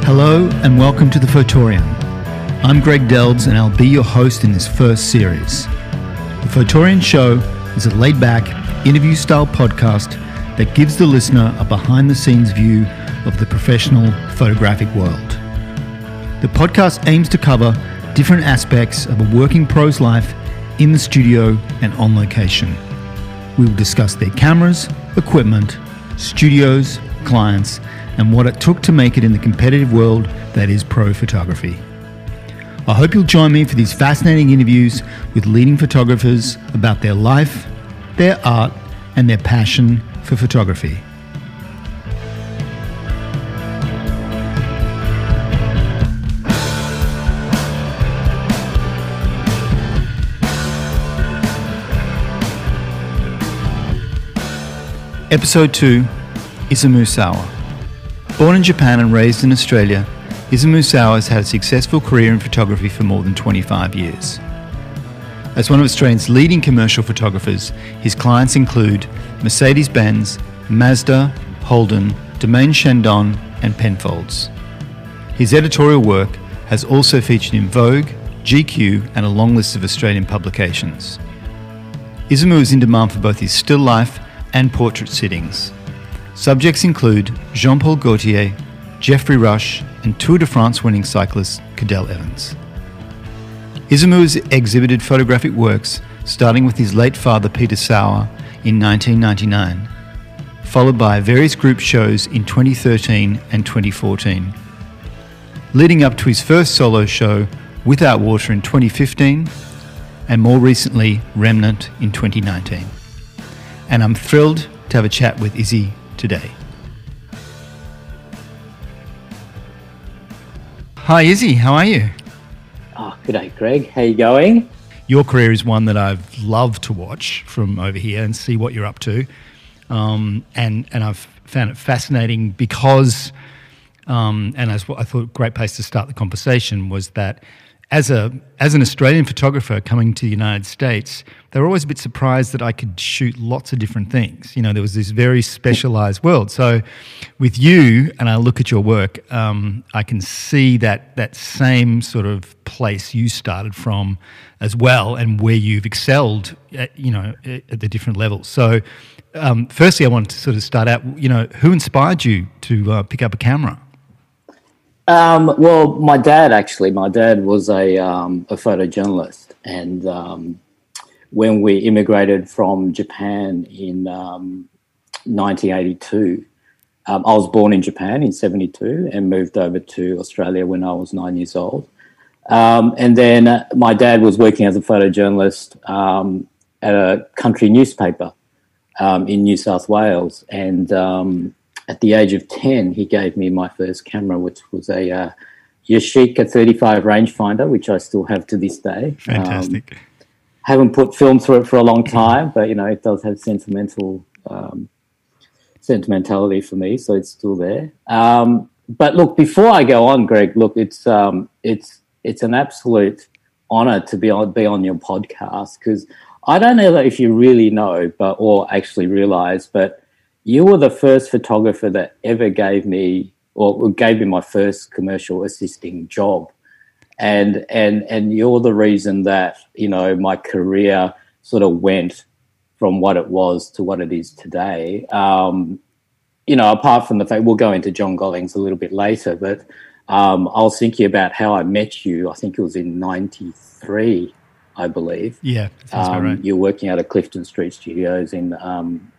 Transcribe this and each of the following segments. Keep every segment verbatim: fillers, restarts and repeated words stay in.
Hello and welcome to The Photorium. I'm Greg Delds and I'll be your host in this first series. The Photorium Show is a laid-back, interview-style podcast that gives the listener a behind-the-scenes view of the professional photographic world. The podcast aims to cover different aspects of a working pro's life in the studio and on location. We will discuss their cameras, equipment, studios, clients, and what it took to make it in the competitive world that is pro photography. I hope you'll join me for these fascinating interviews with leading photographers about their life, their art, and their passion for photography. Episode two, Isamu Sawa. Born in Japan and raised in Australia, Isamu Sawa has had a successful career in photography for more than twenty-five years. As one of Australia's leading commercial photographers, his clients include Mercedes-Benz, Mazda, Holden, Domaine Shandong, and Penfolds. His editorial work has also featured in Vogue, G Q, and a long list of Australian publications. Isamu is in demand for both his still life and portrait sittings. Subjects include Jean-Paul Gaultier, Geoffrey Rush, and Tour de France winning cyclist Cadel Evans. Isamu has exhibited photographic works starting with his late father Peter Sawa in nineteen ninety-nine, followed by various group shows in twenty thirteen and twenty fourteen, leading up to his first solo show Without Water in twenty fifteen, and more recently Remnant in twenty nineteen. And I'm thrilled to have a chat with Izzy today. Hi Izzy, how are you? Oh, good day, Greg. How you going? Your career is one that I've loved to watch from over here and see what you're up to. Um, and, and I've found it fascinating because, um, and as I thought a great place to start the conversation was that as a as an Australian photographer coming to the United States, they were always a bit surprised that I could shoot lots of different things. You know, there was this very specialized world. So with you, and I look at your work, um, I can see that that same sort of place you started from as well and where you've excelled at, you know, at the different levels. So um, firstly, I wanted to sort of start out, you know, who inspired you to uh, pick up a camera? Um, well, my dad actually. My dad was a um, a photojournalist, and um, when we immigrated from Japan in um, nineteen eighty-two, um, I was born in Japan in seventy-two and moved over to Australia when I was nine years old. Um, and then uh, my dad was working as a photojournalist um, at a country newspaper um, in New South Wales, and um, at the age of ten, he gave me my first camera, which was a uh, Yashica thirty-five rangefinder, which I still have to this day. Fantastic. Um, haven't put film through it for a long time, but, you know, it does have sentimental um, sentimentality for me, so it's still there. Um, but, look, before I go on, Greg, look, it's um, it's it's an absolute honour to be on, be on your podcast because I don't know if you really know but or actually realise, but you were the first photographer that ever gave me, or gave me my first commercial assisting job, and and and you're the reason that, you know, my career sort of went from what it was to what it is today. Um, you know, apart from the fact we'll go into John Gollings a little bit later, but um, I was thinking about how I met you. I think it was in ninety-three, I believe. Yeah, sounds um, right. You're working out of Clifton Street Studios in. Um,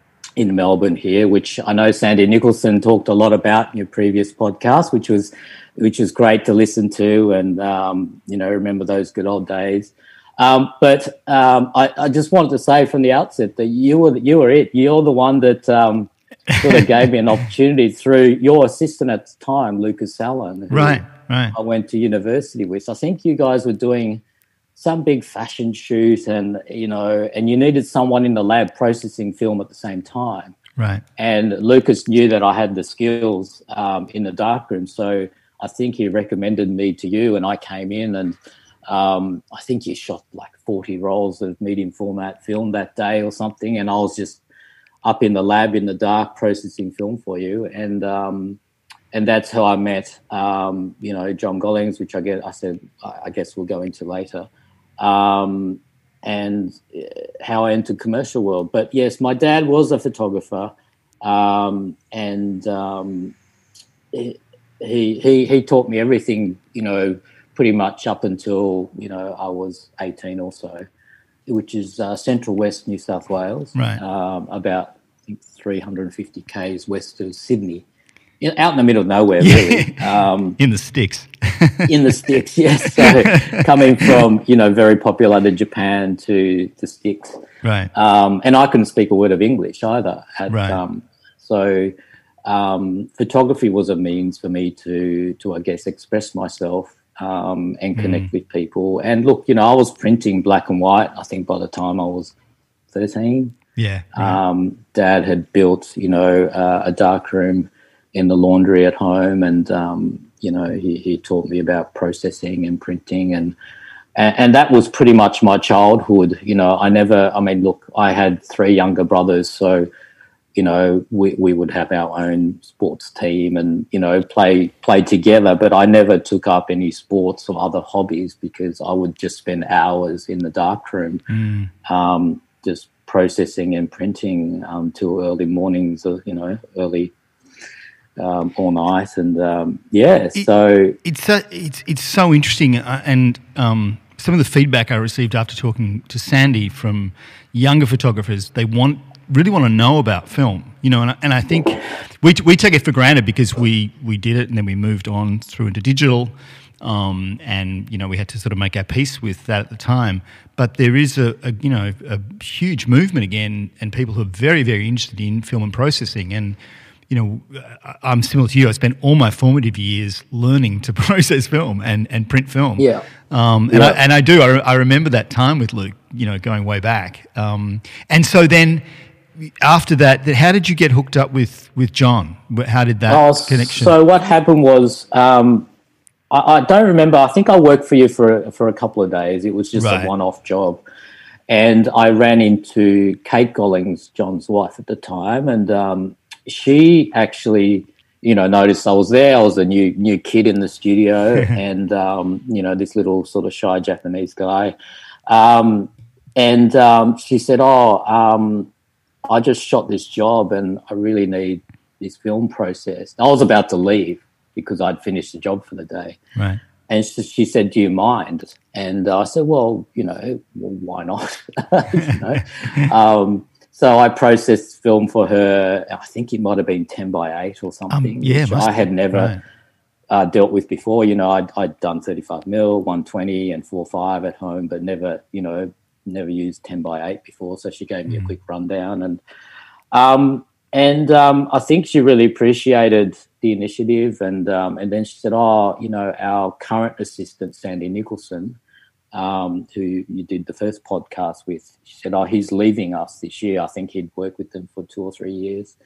in Melbourne here, which I know Sandy Nicholson talked a lot about in your previous podcast, which was which was great to listen to and, um, you know, remember those good old days. Um, but um, I, I just wanted to say from the outset that you were you were it. You're the one that um, sort of gave me an opportunity through your assistant at the time, Lucas Salon. Right, right. I went to university with. I think you guys were doing some big fashion shoot and, you know, and you needed someone in the lab processing film at the same time. Right. And Lucas knew that I had the skills um, in the darkroom. So I think he recommended me to you and I came in and um, I think you shot like forty rolls of medium format film that day or something. And I was just up in the lab in the dark processing film for you. And um, and that's how I met, um, you know, John Gollings, which I get. I said, I guess we'll go into later, um, and how I entered commercial world. But yes, my dad was a photographer, um, and um, he, he he taught me everything, you know, pretty much up until you know I was eighteen or so, which is uh, Central West New South Wales, right? Um, about I think three hundred fifty k's west of Sydney. Out in the middle of nowhere, yeah. really. Um, in the sticks. in the sticks, yes. So coming from, you know, very popular to Japan to the sticks. Right. Um, and I couldn't speak a word of English either. At, right. Um, so um, photography was a means for me to, to I guess, express myself um, and connect mm. with people. And look, you know, I was printing black and white, I think, by the time I was thirteen. Yeah. Right. Um, Dad had built, you know, uh, a dark room in the laundry at home, and um, you know he, he taught me about processing and printing, and, and and that was pretty much my childhood. You know, I never. I mean, look, I had three younger brothers, so you know we, we would have our own sports team and you know play play together. But I never took up any sports or other hobbies because I would just spend hours in the darkroom, mm. um, just processing and printing um, till early mornings, or you know early. Um, all night, and um, yeah, it, so it's so, it's it's so interesting, uh, and um, some of the feedback I received after talking to Sandy from younger photographers, they want really want to know about film, you know, and I, and I think we we take it for granted because we we did it and then we moved on through into digital, um, and you know we had to sort of make our peace with that at the time. But there is a, a you know a huge movement again, and people who are very very interested in film and processing and. You know, I'm similar to you. I spent all my formative years learning to process film and, and print film. Yeah. Um, and, yeah. I, and I do. I, I remember that time with Luke, you know, going way back. Um, and so then after that, how did you get hooked up with, with John? How did that oh, connection? So what happened was um, I, I don't remember. I think I worked for you for, for a couple of days. It was just right. a one-off job. And I ran into Kate Gollings, John's wife at the time, and um, she actually, you know, noticed I was there. I was a new new kid in the studio, and um, you know, this little sort of shy Japanese guy. Um, and um, she said, "Oh, um, I just shot this job, and I really need this film processed." I was about to leave because I'd finished the job for the day. Right. And she, she said, "Do you mind?" And I said, "Well, you know, well, why not?" you know. Um, So I processed film for her. I think it might have been ten by eight or something, um, yeah, which I had never right. uh, dealt with before. You know, I'd, I'd done thirty-five mil, one twenty, and four five at home, but never, you know, never used ten by eight before. So she gave me mm. a quick rundown, and um, and um, I think she really appreciated the initiative. And um, and then she said, "Oh, you know, our current assistant, Sandy Nicholson." Um, who you did the first podcast with, she said, "Oh, he's leaving us this year. I think he'd worked with them for two or three years."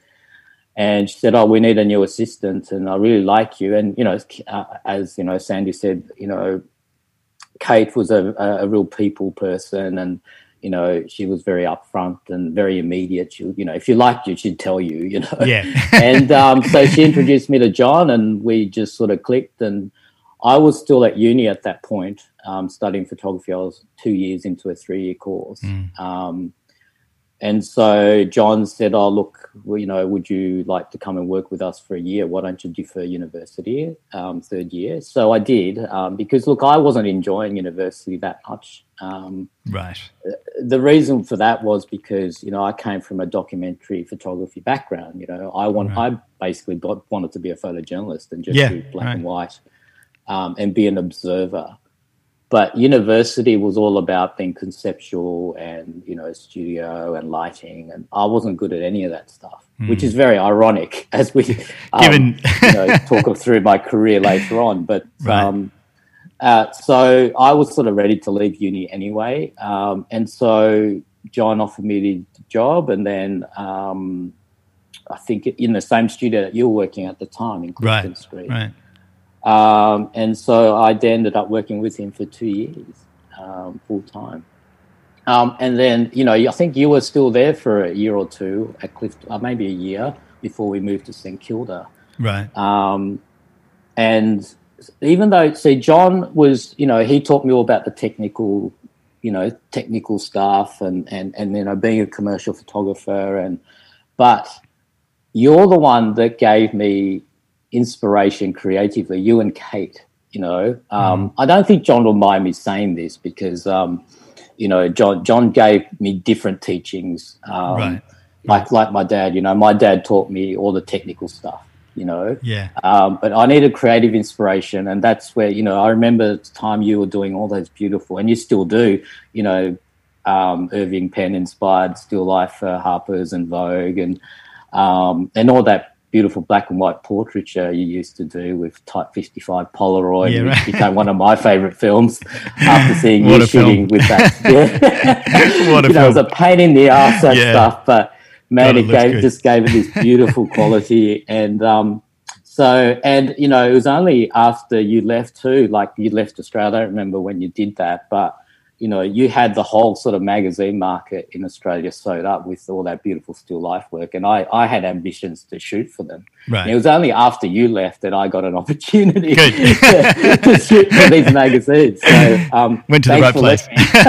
And she said, "Oh, we need a new assistant, and I really like you." And you know, uh, as you know, Sandy said, you know, Kate was a, a real people person, and you know, she was very upfront and very immediate. She, you know, if you liked you, she'd tell you. You know, yeah. and um, so she introduced me to John, and we just sort of clicked. And I was still at uni at that point, um, studying photography. I was two years into a three-year course. Mm. Um, and so John said, "Oh, look, well, you know, would you like to come and work with us for a year? Why don't you defer university, um, third year?" So I did, um, because, look, I wasn't enjoying university that much. Um, right. The reason for that was because, you know, I came from a documentary photography background. You know, I want, right. I basically got, wanted to be a photojournalist and just yeah, do black right. and white. Um, and be an observer. But university was all about being conceptual and, you know, studio and lighting. And I wasn't good at any of that stuff, mm. which is very ironic as we um, Given... you know, talk through my career later on. But right. um, uh, so I was sort of ready to leave uni anyway. Um, and so John offered me the job. And then um, I think in the same studio that you were working at the time in Clifton right. Street. Right. Um, and so I ended up working with him for two years, um, full time. Um, and then, you know, I think you were still there for a year or two at Clifton, uh, maybe a year before we moved to St Kilda. Right. Um, and even though, see, John was, you know, he taught me all about the technical, you know, technical stuff and, and, and you know, being a commercial photographer. And but you're the one that gave me inspiration creatively, you and Kate, you know. Um, mm. I don't think John will mind me saying this because, um, you know, John John gave me different teachings. Um, right. Like right. like my dad, you know, my dad taught me all the technical stuff, you know. Yeah. Um, but I needed creative inspiration, and that's where, you know, I remember the time you were doing all those beautiful, and you still do, you know, um, Irving Penn inspired still life for Harper's and Vogue, and um, and all that beautiful black and white portraiture you used to do with Type fifty-five Polaroid, yeah, which right. became one of my favourite films after seeing what you shooting film. with that. Yeah. what a you know, film. it was a pain in the ass, that yeah. stuff, but man, God, it, it gave, just gave it this beautiful quality. And um, so, and, you know, it was only after you left too, like you left Australia. I don't remember when you did that, but, you know, you had the whole sort of magazine market in Australia sewed up with all that beautiful still life work. And I, I had ambitions to shoot for them. Right. And it was only after you left that I got an opportunity to, to shoot for these magazines. So, um, went to the right place.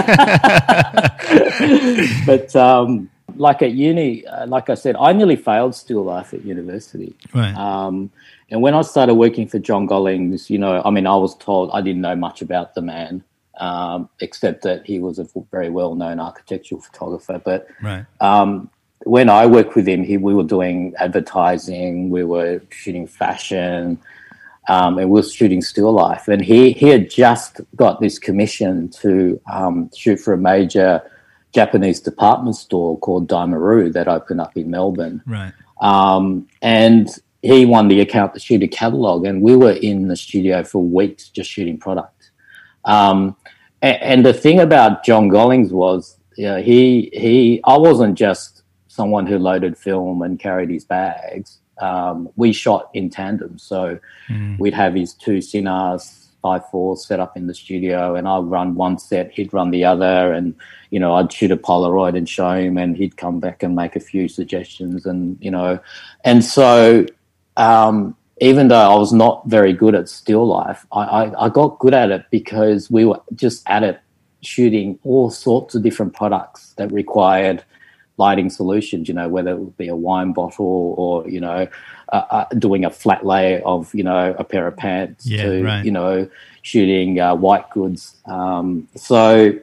But, um, like at uni, uh, like I said, I nearly failed still life at university. Right. Um, and when I started working for John Gollings, you know, I mean, I was told I didn't know much about the man, um, except that he was a very well-known architectural photographer. But right. um, when I worked with him, he, we were doing advertising, we were shooting fashion, um, and we were shooting still life. And he, he had just got this commission to um, shoot for a major Japanese department store called Daimaru that opened up in Melbourne. Right. Um, and he won the account to shoot a catalogue, and we were in the studio for weeks just shooting product. Um, and, and the thing about John Gollings was, you know, he, he, I wasn't just someone who loaded film and carried his bags. Um, we shot in tandem. So mm. we'd have his two Cinars five fours set up in the studio, and I'd run one set, he'd run the other, and, you know, I'd shoot a Polaroid and show him, and he'd come back and make a few suggestions, and, you know, and so um, even though I was not very good at still life, I, I, I got good at it because we were just at it shooting all sorts of different products that required lighting solutions, you know, whether it would be a wine bottle or, you know, uh, uh, doing a flat lay of, you know, a pair of pants yeah, to, right. you know, shooting uh, white goods. Um, so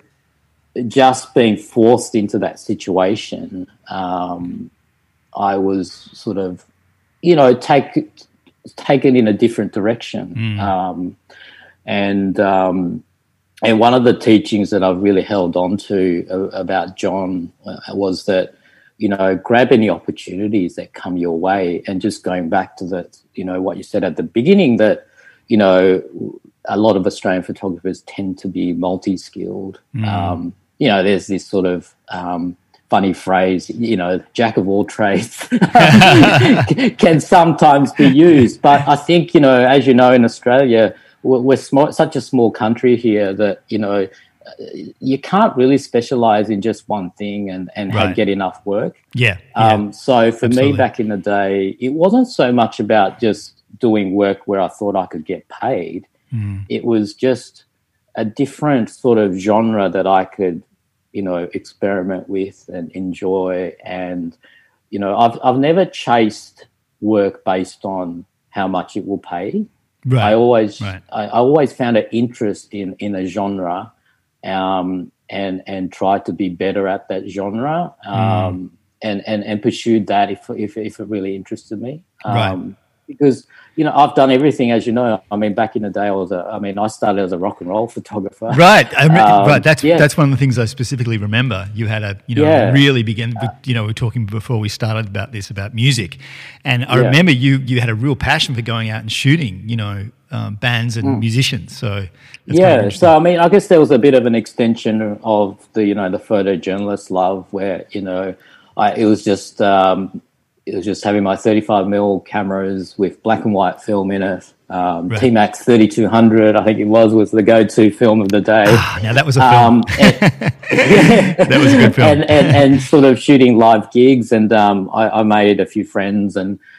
just being forced into that situation, um, I was sort of, you know, take, taken in a different direction. Mm. Um, and, um, And one of the teachings that I've really held on to uh, about John uh, was that, you know, grab any opportunities that come your way, and just going back to the, you know, what you said at the beginning, that, you know, a lot of Australian photographers tend to be multi-skilled. Mm. Um, you know, there's this sort of um, funny phrase, you know, jack of all trades can sometimes be used. But I think, you know, as you know, in Australia, we're small, such a small country here that, you know, you can't really specialize in just one thing and, and right. get enough work. Yeah. Um, yeah. So for Absolutely. me back in the day, it wasn't so much about just doing work where I thought I could get paid. Mm. It was just a different sort of genre that I could, you know, experiment with and enjoy. And, you know, I've I've never chased work based on how much it will pay. Right. I always, right. I, I always found an interest in, in a genre, um, and and tried to be better at that genre, um, mm. and, and and pursued that if if if it really interested me. Um, right. Because, you know, I've done everything, as you know. I mean, back in the day, I was a, I mean, I started as a rock and roll photographer. Right. I re- um, right. That's yeah. that's one of the things I specifically remember. You had a, you know, yeah. really begin, you know, we were talking before we started about this, about music. And I yeah. remember you you had a real passion for going out and shooting, you know, um, bands and mm. musicians. So that's yeah. kind of so, I mean, I guess there was a bit of an extension of the, you know, the photojournalist love where, you know, I, it was just, um, it was just having my thirty-five mil cameras with black and white film in it. Um, right. T-Max thirty-two hundred, I think it was, was the go-to film of the day. Ah, now that was a film. Um, and, yeah. That was a good film. And, and, and sort of shooting live gigs. And um, I, I made a few friends, and,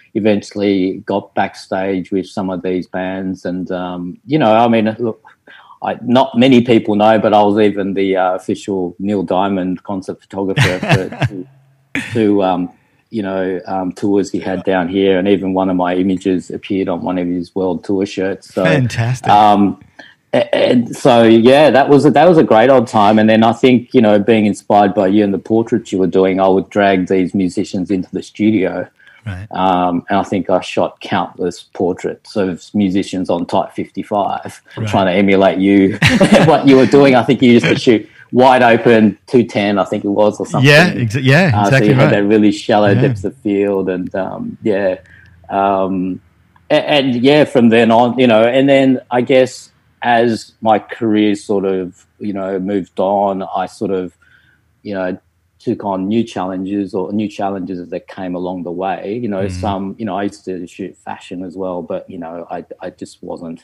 eventually got backstage with some of these bands. And, um, you know, I mean, look, I, not many people know, but I was even the uh, official Neil Diamond concert photographer for two, two um, you know, um, tours he had down here. And even one of my images appeared on one of his world tour shirts. So, fantastic. Um, and so, yeah, that was a, that was a great old time. And then I think, you know, being inspired by you and the portraits you were doing, I would drag these musicians into the studio. Right. Um, and I think I shot countless portraits of musicians on Type fifty-five, right. trying to emulate you, what you were doing. I think you used to shoot wide open two ten, I think it was, or something. Yeah, exa- yeah, uh, exactly so you right. had that really shallow yeah. depth of field, and um, yeah, um, and, and yeah, from then on, you know, and then I guess as my career sort of, you know, moved on, I sort of, you know, took on new challenges or new challenges that came along the way. You know, mm. some, you know, I used to shoot fashion as well, but, you know, I, I just wasn't,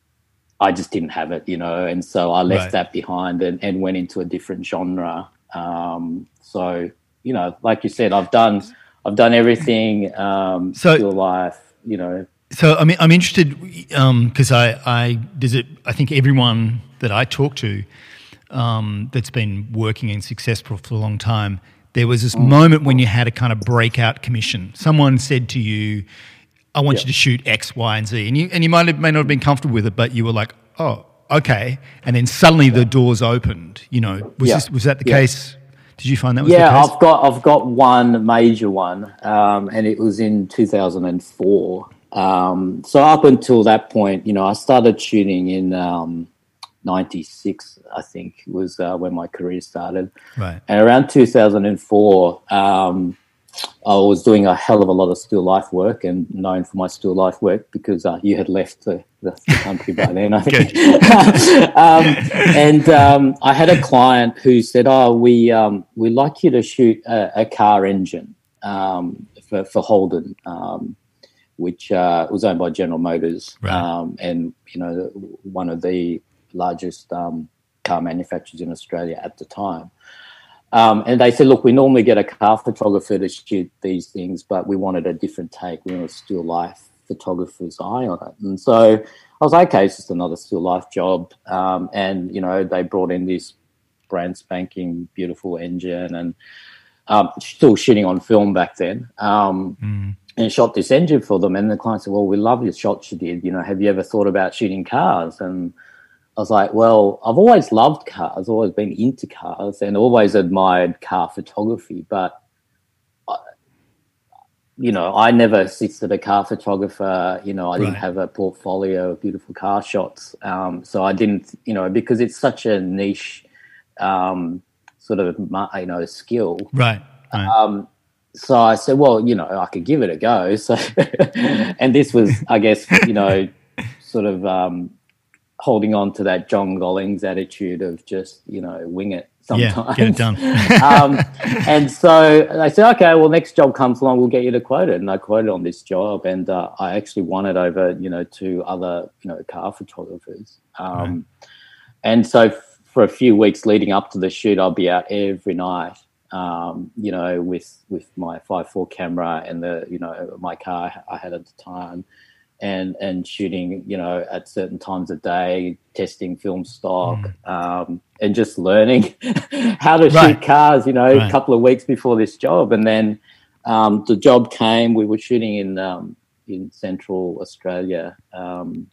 I just didn't have it, you know, and so I left right. that behind and, and went into a different genre. Um, so, you know, like you said, I've done, I've done everything, um, so, still life, you know. So, I mean, I'm interested because um, I, I, does it, I think everyone that I talk to, Um, that's been working and successful for a long time, there was this mm. moment when you had a kind of breakout commission. Someone said to you, I want yep. you to shoot X, Y, and Z. And you and you might have, may not have been comfortable with it, but you were like, oh, okay. And then suddenly the doors opened, you know. Was, yep. this, was that the yep. case? Did you find that was yeah, the case? Yeah, I've got, I've got one major one, um, and it was in two thousand four. Um, so up until that point, you know, I started shooting in um, ninety-six, I think, was uh, when my career started. Right. And around two thousand four, um, I was doing a hell of a lot of still life work, and known for my still life work because uh, you had left the, the, the country by then, I think. um, and um, I had a client who said, oh, we, um, we'd like you to shoot a, a car engine um, for, for Holden, um, which uh, was owned by General Motors. Right. Um, and, you know, one of the largest um, car manufacturers in Australia at the time. Um, and they said, look, we normally get a car photographer to shoot these things, but we wanted a different take. We wanted a still life photographer's eye on it. And so I was like, okay, it's just another still life job. Um, and, you know, they brought in this brand spanking beautiful engine and um, still shooting on film back then. Um, mm. And shot this engine for them. And the client said, well, we love your shots you did. You know, have you ever thought about shooting cars? And I was like, well, I've always loved cars, always been into cars and always admired car photography. But, I, you know, I never assisted a car photographer. You know, I didn't right. have a portfolio of beautiful car shots. Um, so I didn't, you know, because it's such a niche um, sort of, you know, skill. Right, right. Um, so I said, well, you know, I could give it a go. So, and this was, I guess, you know, sort of um, holding on to that John Gollings attitude of just, you know, wing it sometimes. Yeah, get it done. um, and so I said, okay, well, next job comes along, we'll get you to quote it. And I quoted on this job, and uh, I actually won it over, you know, two other, you know, car photographers. Um, right. And so f- for a few weeks leading up to the shoot, I'll be out every night. Um, you know, with with my five four camera and the, you know, my car I had at the time, and and shooting, you know, at certain times of day, testing film stock, mm. um, and just learning how to right. shoot cars, you know, right. a couple of weeks before this job. And then um, the job came. We were shooting in um, in Central Australia, um,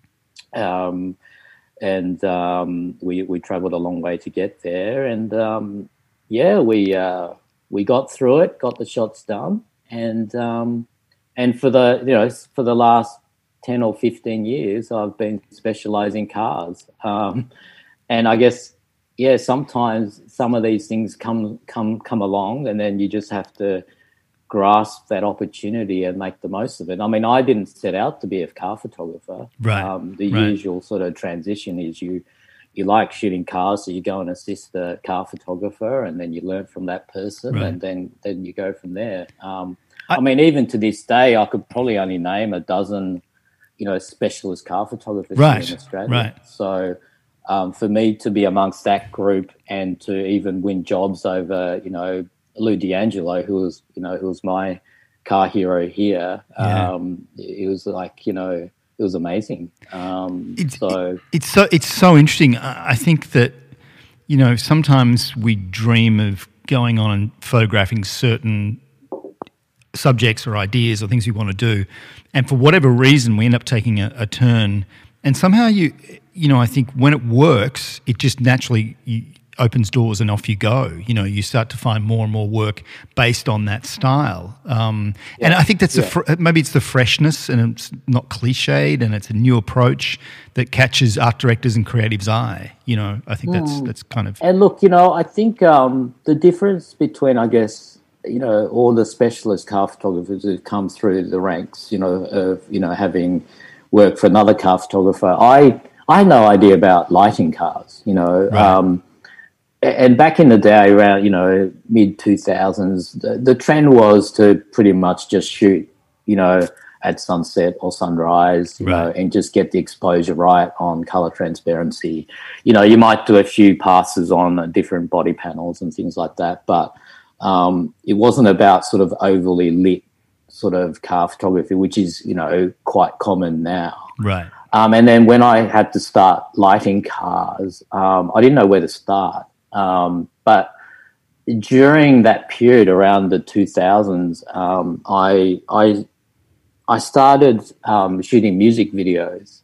um, and um, we we travelled a long way to get there, and um, yeah, we uh, we got through it, got the shots done, and um, and for the you know for the last ten or fifteen years, I've been specialising cars, um, and I guess yeah, sometimes some of these things come come come along, and then you just have to grasp that opportunity and make the most of it. I mean, I didn't set out to be a car photographer. Right. Um, the right. usual sort of transition is you. You like shooting cars, so you go and assist the car photographer, and then you learn from that person, right. and then, then you go from there. Um, I, I mean, even to this day, I could probably only name a dozen, you know, specialist car photographers right. in Australia. Right. So um, for me to be amongst that group and to even win jobs over, you know, Lou D'Angelo, who was, you know, who was my car hero here. Yeah. Um, it was like, you know, it was amazing. Um, it's, so it's so it's so interesting. I I think that, you know, sometimes we dream of going on and photographing certain subjects or ideas or things we want to do, and for whatever reason we end up taking a, a turn, and somehow you you know I think when it works, it just naturally you, opens doors and off you go. You know, you start to find more and more work based on that style, um, yeah. and I think that's yeah. the fr- maybe it's the freshness and it's not cliched and it's a new approach that catches art directors and creatives' eye. You know, I think that's Mm. that's kind of And look, you know, I think um, the difference between, I guess, you know, all the specialist car photographers who come through the ranks, you know, of, you know, having worked for another car photographer, I I had no idea about lighting cars, you know. Right. Um, and back in the day, around, you know, mid two thousands, the, the trend was to pretty much just shoot, you know, at sunset or sunrise, you Right. know, and just get the exposure right on color transparency. You know, you might do a few passes on different body panels and things like that, but um, it wasn't about sort of overly lit sort of car photography, which is, you know, quite common now. right. Um, and then when I had to start lighting cars, um, I didn't know where to start. Um, but during that period around the two thousands, um, I, I, I started um, shooting music videos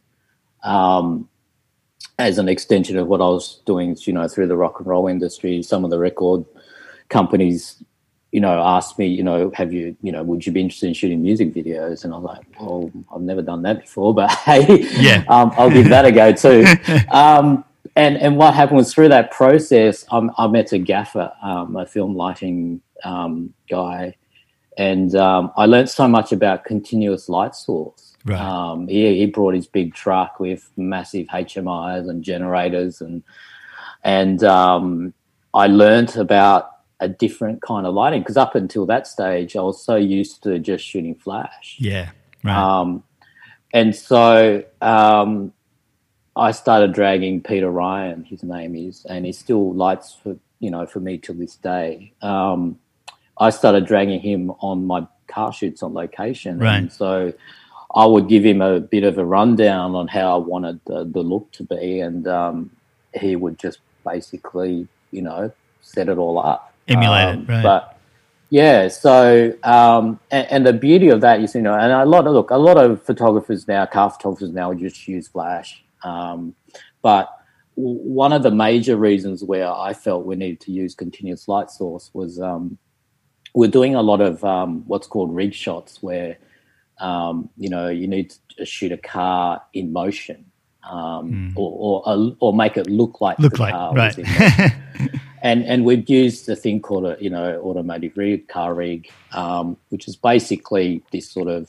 um, as an extension of what I was doing, you know, through the rock and roll industry. Some of the record companies, you know, asked me, you know, have you, you know, would you be interested in shooting music videos? And I was like, well, I've never done that before, but hey, Yeah. um, I'll give that a go too. um, and, and what happened was through that process, um, I met a gaffer, um, a film lighting um, guy, and um, I learned so much about continuous light source. Right. Um, he, he brought his big truck with massive H M Is and generators, and and um, I learned about a different kind of lighting, because up until that stage, I was so used to just shooting flash. Yeah. Right. Um, and so um, I started dragging Peter Ryan, his name is, and he still lights for, you know, for me till this day. Um, I started dragging him on my car shoots on location. Right. And so I would give him a bit of a rundown on how I wanted the, the look to be, and um, he would just basically, you know, set it all up. Emulate um, it, right. But yeah, so um, and, and the beauty of that is, you know, and a lot of look, a lot of photographers now, car photographers now, just use flash. Um, but w- one of the major reasons where I felt we needed to use continuous light source was um, we're doing a lot of um, what's called rig shots, where um, you know, you need to shoot a car in motion, um, Mm. or or, or make it look like Look the like, car right. was in motion. And and we've used a thing called a, you know, automotive rig, car rig, um, which is basically this sort of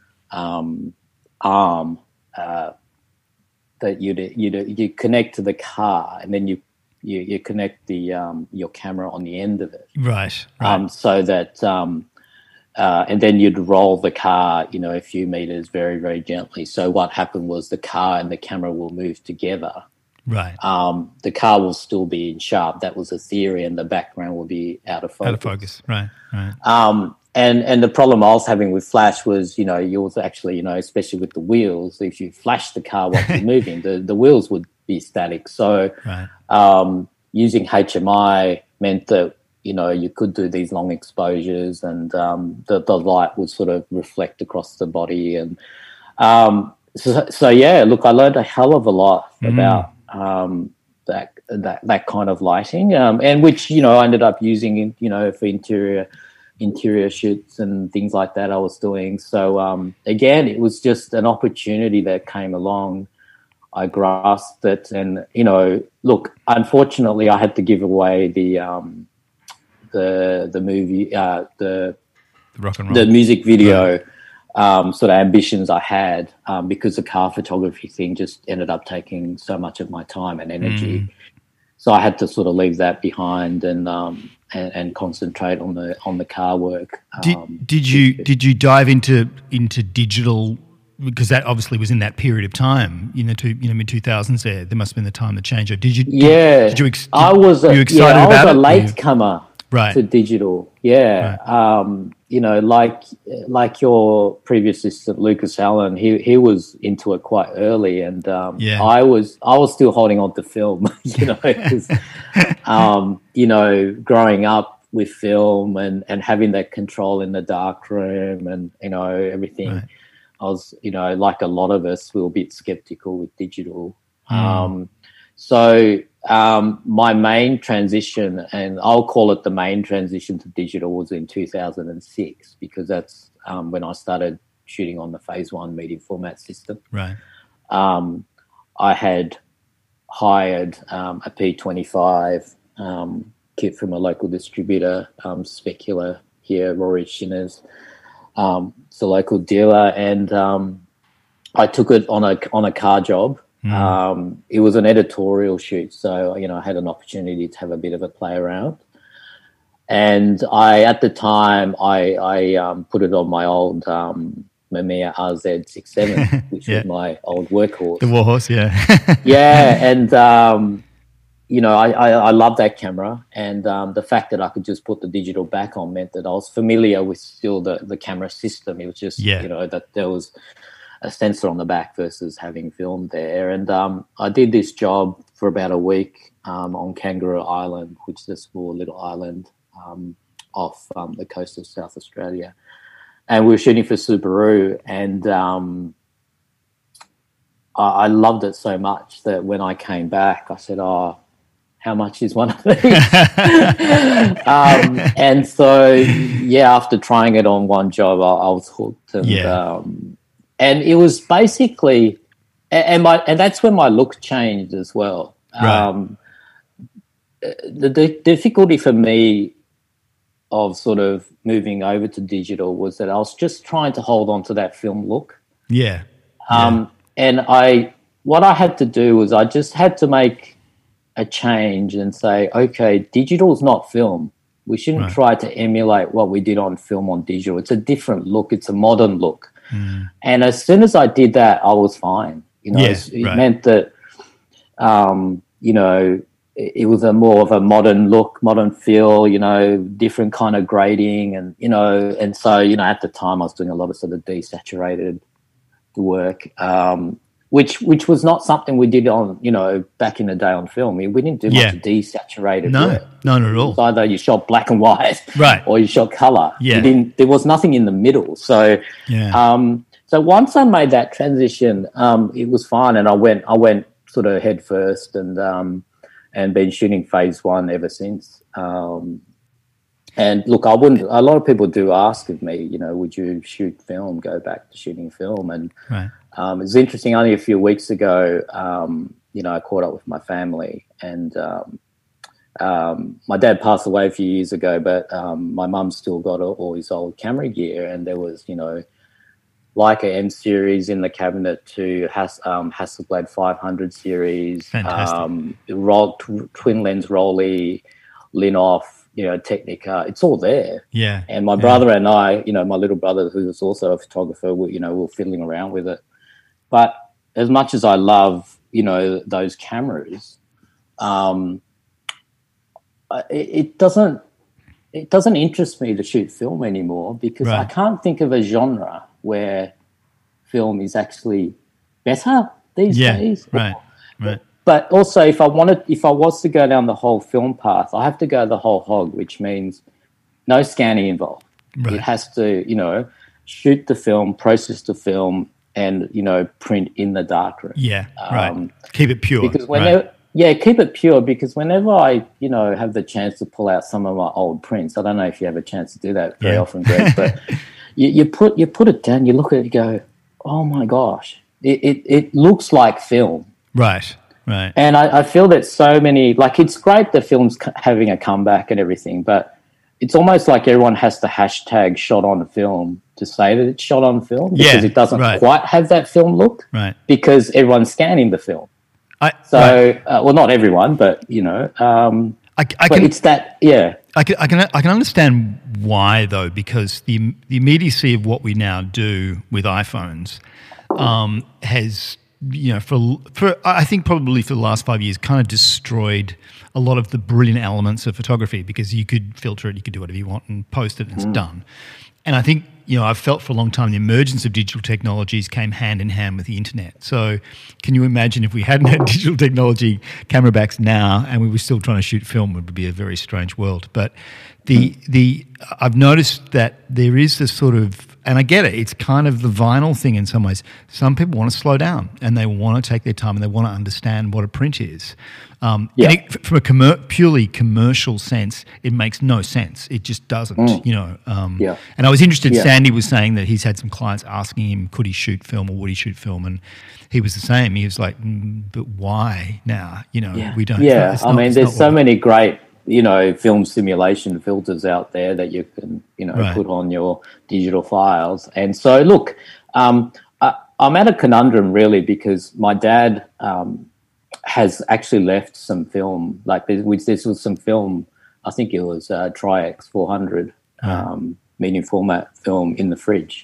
um, arm uh, that you you you connect to the car, and then you you, you connect the um, your camera on the end of it, Right. Right. um, so that um, uh, and then you'd roll the car, you know, a few meters very very gently. So what happened was the car and the camera will move together. Right. Um, the car will still be in sharp. That was a theory, and the background will be out of focus. Out of focus. Right. Right. Um, and and the problem I was having with flash was, you know, you was actually, you know, especially with the wheels, if you flash the car while you're moving, the, the wheels would be static. So Right. um, using H M I meant that, you know, you could do these long exposures, and um, the, the light would sort of reflect across the body. And um, so, so, yeah, look, I learned a hell of a lot Mm. about um, that that that kind of lighting, um, and which, you know, I ended up using, you know, for interior interior shoots and things like that I was doing. So um, again, it was just an opportunity that came along. I grasped it, and, you know, look, unfortunately, I had to give away the um, the the movie uh, the The rock and roll. the music video. Right. Um, sort of ambitions I had, um, because the car photography thing just ended up taking so much of my time and energy. Mm. So I had to sort of leave that behind and um, and, and concentrate on the on the car work. Did, Um, did you did you dive into into digital, because that obviously was in that period of time, you know, to, you know, mid two thousands. There, there must have been the time that changed. Or did you? Did, yeah, Did you? Ex, did, I was. A, were you excited yeah, I was about a it? late comer. right. to digital. Yeah. Right. Um, you know, like like your previous assistant, Lucas Allen, he he was into it quite early, and um, Yeah. I was I was still holding on to film. You know, 'cause, um, you know, growing up with film and and having that control in the dark room, and you know everything. Right. I was, you know, like a lot of us, we were a bit skeptical with digital. Mm. Um, so um, my main transition, and I'll call it the main transition to digital, was in two thousand six, because that's um, when I started shooting on the Phase One medium format system. Right. Um, I had hired um, a P twenty-five um, kit from a local distributor, um, Specular here, Rory Shinners. Um, it's a local dealer, and um, I took it on a on a car job. Mm. Um, it was an editorial shoot, so you know I had an opportunity to have a bit of a play around. And I, at the time, I, I um, put it on my old um, Mamiya R Z sixty-seven, which yeah. was my old workhorse. The warhorse, yeah. yeah, and um, you know, I, I, I love that camera, and um, the fact that I could just put the digital back on meant that I was familiar with still the, the camera system. It was just, yeah. you know, that there was a sensor on the back versus having film there. And um, I did this job for about a week um, on Kangaroo Island, which is a small little island um, off um, the coast of South Australia. And we were shooting for Subaru, and um, I, I loved it so much that when I came back, I said, oh, how much is one of these? um, and so, yeah, after trying it on one job, I, I was hooked. And, yeah. um, and it was basically, and my, and that's when my look changed as well. Right. Um, the, the difficulty for me of sort of moving over to digital was that I was just trying to hold on to that film look. Yeah. Um, yeah. And I, what I had to do was I just had to make a change and say, okay, digital is not film. We shouldn't right. try to emulate what we did on film on digital. It's a different look. It's a modern look. Mm. And as soon as I did that, I was fine. You know, yeah, it right. meant that, um, you know, it, it was a more of a modern look, modern feel, you know, different kind of grading. And, you know, and so, you know, at the time I was doing a lot of sort of desaturated work, um, which which was not something we did on, you know, back in the day on film. We, we didn't do yeah. much desaturated no, work. No, not at all. It was either you shot black and white right. or you shot colour. Yeah. You didn't, there was nothing in the middle. So yeah. um, so once I made that transition, um, it was fine, and I went I went sort of head first, and um, and been shooting Phase One ever since. Um, and look, I wouldn't. A lot of people do ask of me, you know, would you shoot film? Go back to shooting film, and right. Um, it's interesting, only a few weeks ago, um, you know, I caught up with my family, and um, um, my dad passed away a few years ago, but um, my mum still got all, all his old camera gear, and there was, you know, like a M series in the cabinet to Has, um, Hasselblad five hundred series, Fantastic. um, roll, t- twin lens Rolly, Linoff, you know, Technica, it's all there. Yeah. And my yeah. brother and I, you know, my little brother, who was also a photographer, we, you know, we were fiddling around with it. But as much as I love, you know, those cameras, um, it, it doesn't it doesn't interest me to shoot film anymore, because right. I can't think of a genre where film is actually better these yeah. days. Right, right. But also, if I wanted, if I was to go down the whole film path, I have to go the whole hog, which means no scanning involved. Right. It has to, you know, shoot the film, process the film, and, you know, print in the darkroom. Yeah, um, right. Keep it pure. Because whenever, right. yeah, keep it pure, because whenever I, you know, have the chance to pull out some of my old prints, I don't know if you have a chance to do that very yeah. often, Greg, but you, you put you put it down, you look at it, you go, oh my gosh, it it, it looks like film. Right, right. And I, I feel that so many, like, it's great that film's having a comeback and everything, but it's almost like everyone has to hashtag shot on film to say that it's shot on film, because yeah, it doesn't right. quite have that film look, right? Because everyone's scanning the film. I, so, right. uh, well, not everyone, but, you know, um, I, I but can, it's that, yeah. I can, I can, I can understand why, though, because the the immediacy of what we now do with iPhones um, has you know, for for I think probably for the last five years, kind of destroyed a lot of the brilliant elements of photography because you could filter it, you could do whatever you want and post it, and it's Mm. done. And I think, you know, I've felt for a long time the emergence of digital technologies came hand in hand with the internet. So can you imagine if we hadn't had digital technology, camera backs now, and we were still trying to shoot film, it would be a very strange world. But the the I've noticed that there is this sort of, and I get it, it's kind of the vinyl thing in some ways. Some people want to slow down and they want to take their time and they want to understand what a print is. Um, Yeah. and it, from a commer- purely commercial sense, it makes no sense. It just doesn't, Mm. you know. Um, Yeah. And I was interested, Yeah. Sandy was saying that he's had some clients asking him, could he shoot film or would he shoot film? And he was the same. He was like, mm, but why now? You know, Yeah, we don't. yeah. it's I not- mean, it's there's not so what- many great, you know, film simulation filters out there that you can, you know, Right. put on your digital files. And so, look, um, I, I'm at a conundrum really because my dad um, has actually left some film, like this, which this was some film. I think it was uh, Tri-X four hundred um, medium format film in the fridge.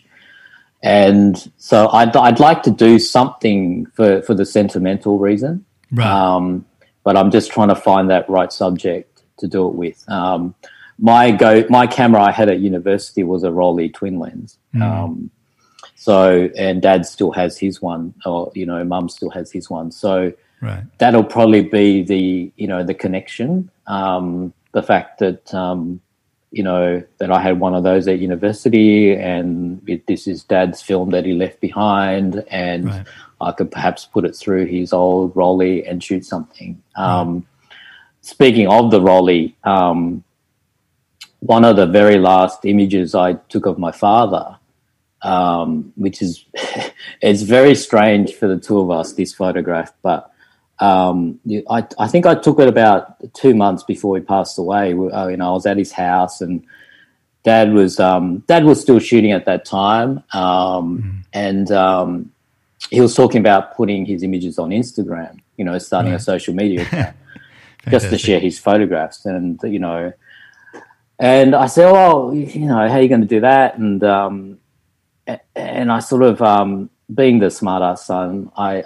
And so I'd, I'd like to do something for, for the sentimental reason. Right. Um, but I'm just trying to find that right subject to do it with. Um, my go, my camera I had at university was a Rolly twin lens. Mm. Um, so, and Dad still has his one, or you know, Mum still has his one. So Right. that'll probably be the you know the connection. Um, the fact that um, you know that I had one of those at university, and it, this is Dad's film that he left behind, and Right. I could perhaps put it through his old Rolly and shoot something. Um, speaking of the Rolly, um, one of the very last images I took of my father, um, which is it's very strange for the two of us, this photograph, but um, I, I think I took it about two months before he passed away. Uh, you know, I was at his house and Dad was um, Dad was still shooting at that time, um, mm. and um, he was talking about putting his images on Instagram. You know, starting right. a social media account just to share his photographs, and you know, and I said, "Well, you know, how are you going to do that?" And um, and I sort of, um, being the smart ass son, I,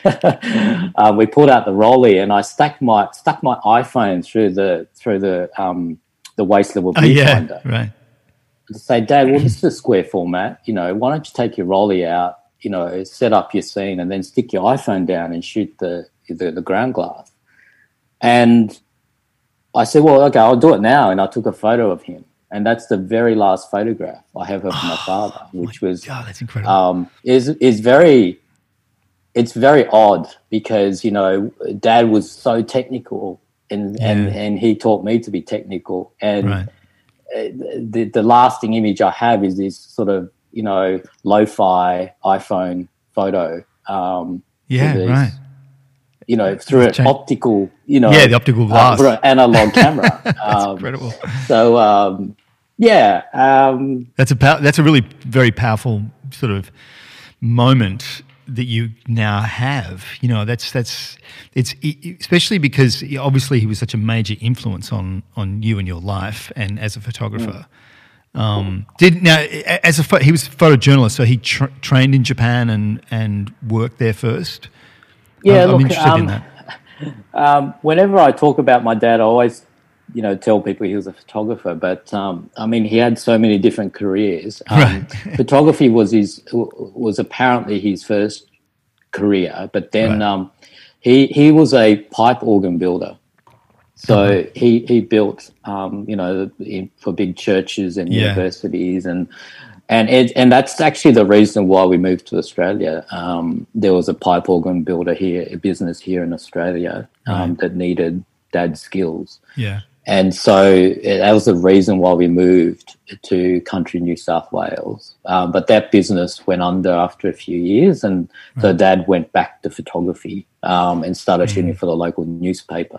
I uh, we pulled out the Rolly and I stuck my stuck my iPhone through the through the um, the waist level viewfinder. Oh, yeah, right. To say, Dad, well, this is a square format. You know, why don't you take your Rolly out? You know, set up your scene and then stick your iPhone down and shoot the the, the ground glass. And I said, well, okay, I'll do it now. And I took a photo of him. And that's the very last photograph I have of my father, which my was God, that's incredible. Um, is is very, it's very odd because you know Dad was so technical, and Yeah. and, and he taught me to be technical. And Right. the the lasting image I have is this sort of you know lo-fi iPhone photo. Um, Yeah, with these, right. You know, through an Change- optical, you know, Yeah, the optical glass. uh, through an analog camera. That's um, incredible. So um, yeah. Um, That's a pow- that's a really very powerful sort of moment that you now have. You know, that's that's it's especially because obviously he was such a major influence on on you and your life and as a photographer. Mm. Um, did now as a pho- he was a photojournalist, so he tra- trained in Japan and and worked there first. Yeah, I'm, look, I'm interested um, in that. Um, whenever I talk about my dad, I always, you know, tell people he was a photographer. But um, I mean, he had so many different careers. Um, Right. Photography was his was apparently his first career, but then Right. um, he he was a pipe organ builder. So Uh-huh. he he built, um, you know, in, for big churches and Yeah. universities and. And it, and that's actually the reason why we moved to Australia. Um, there was a pipe organ builder here, a business here in Australia um, Right. that needed Dad's skills. Yeah. And so it, that was the reason why we moved to country New South Wales. Um, but that business went under after a few years, and right. so Dad went back to photography um, and started mm. shooting for the local newspaper.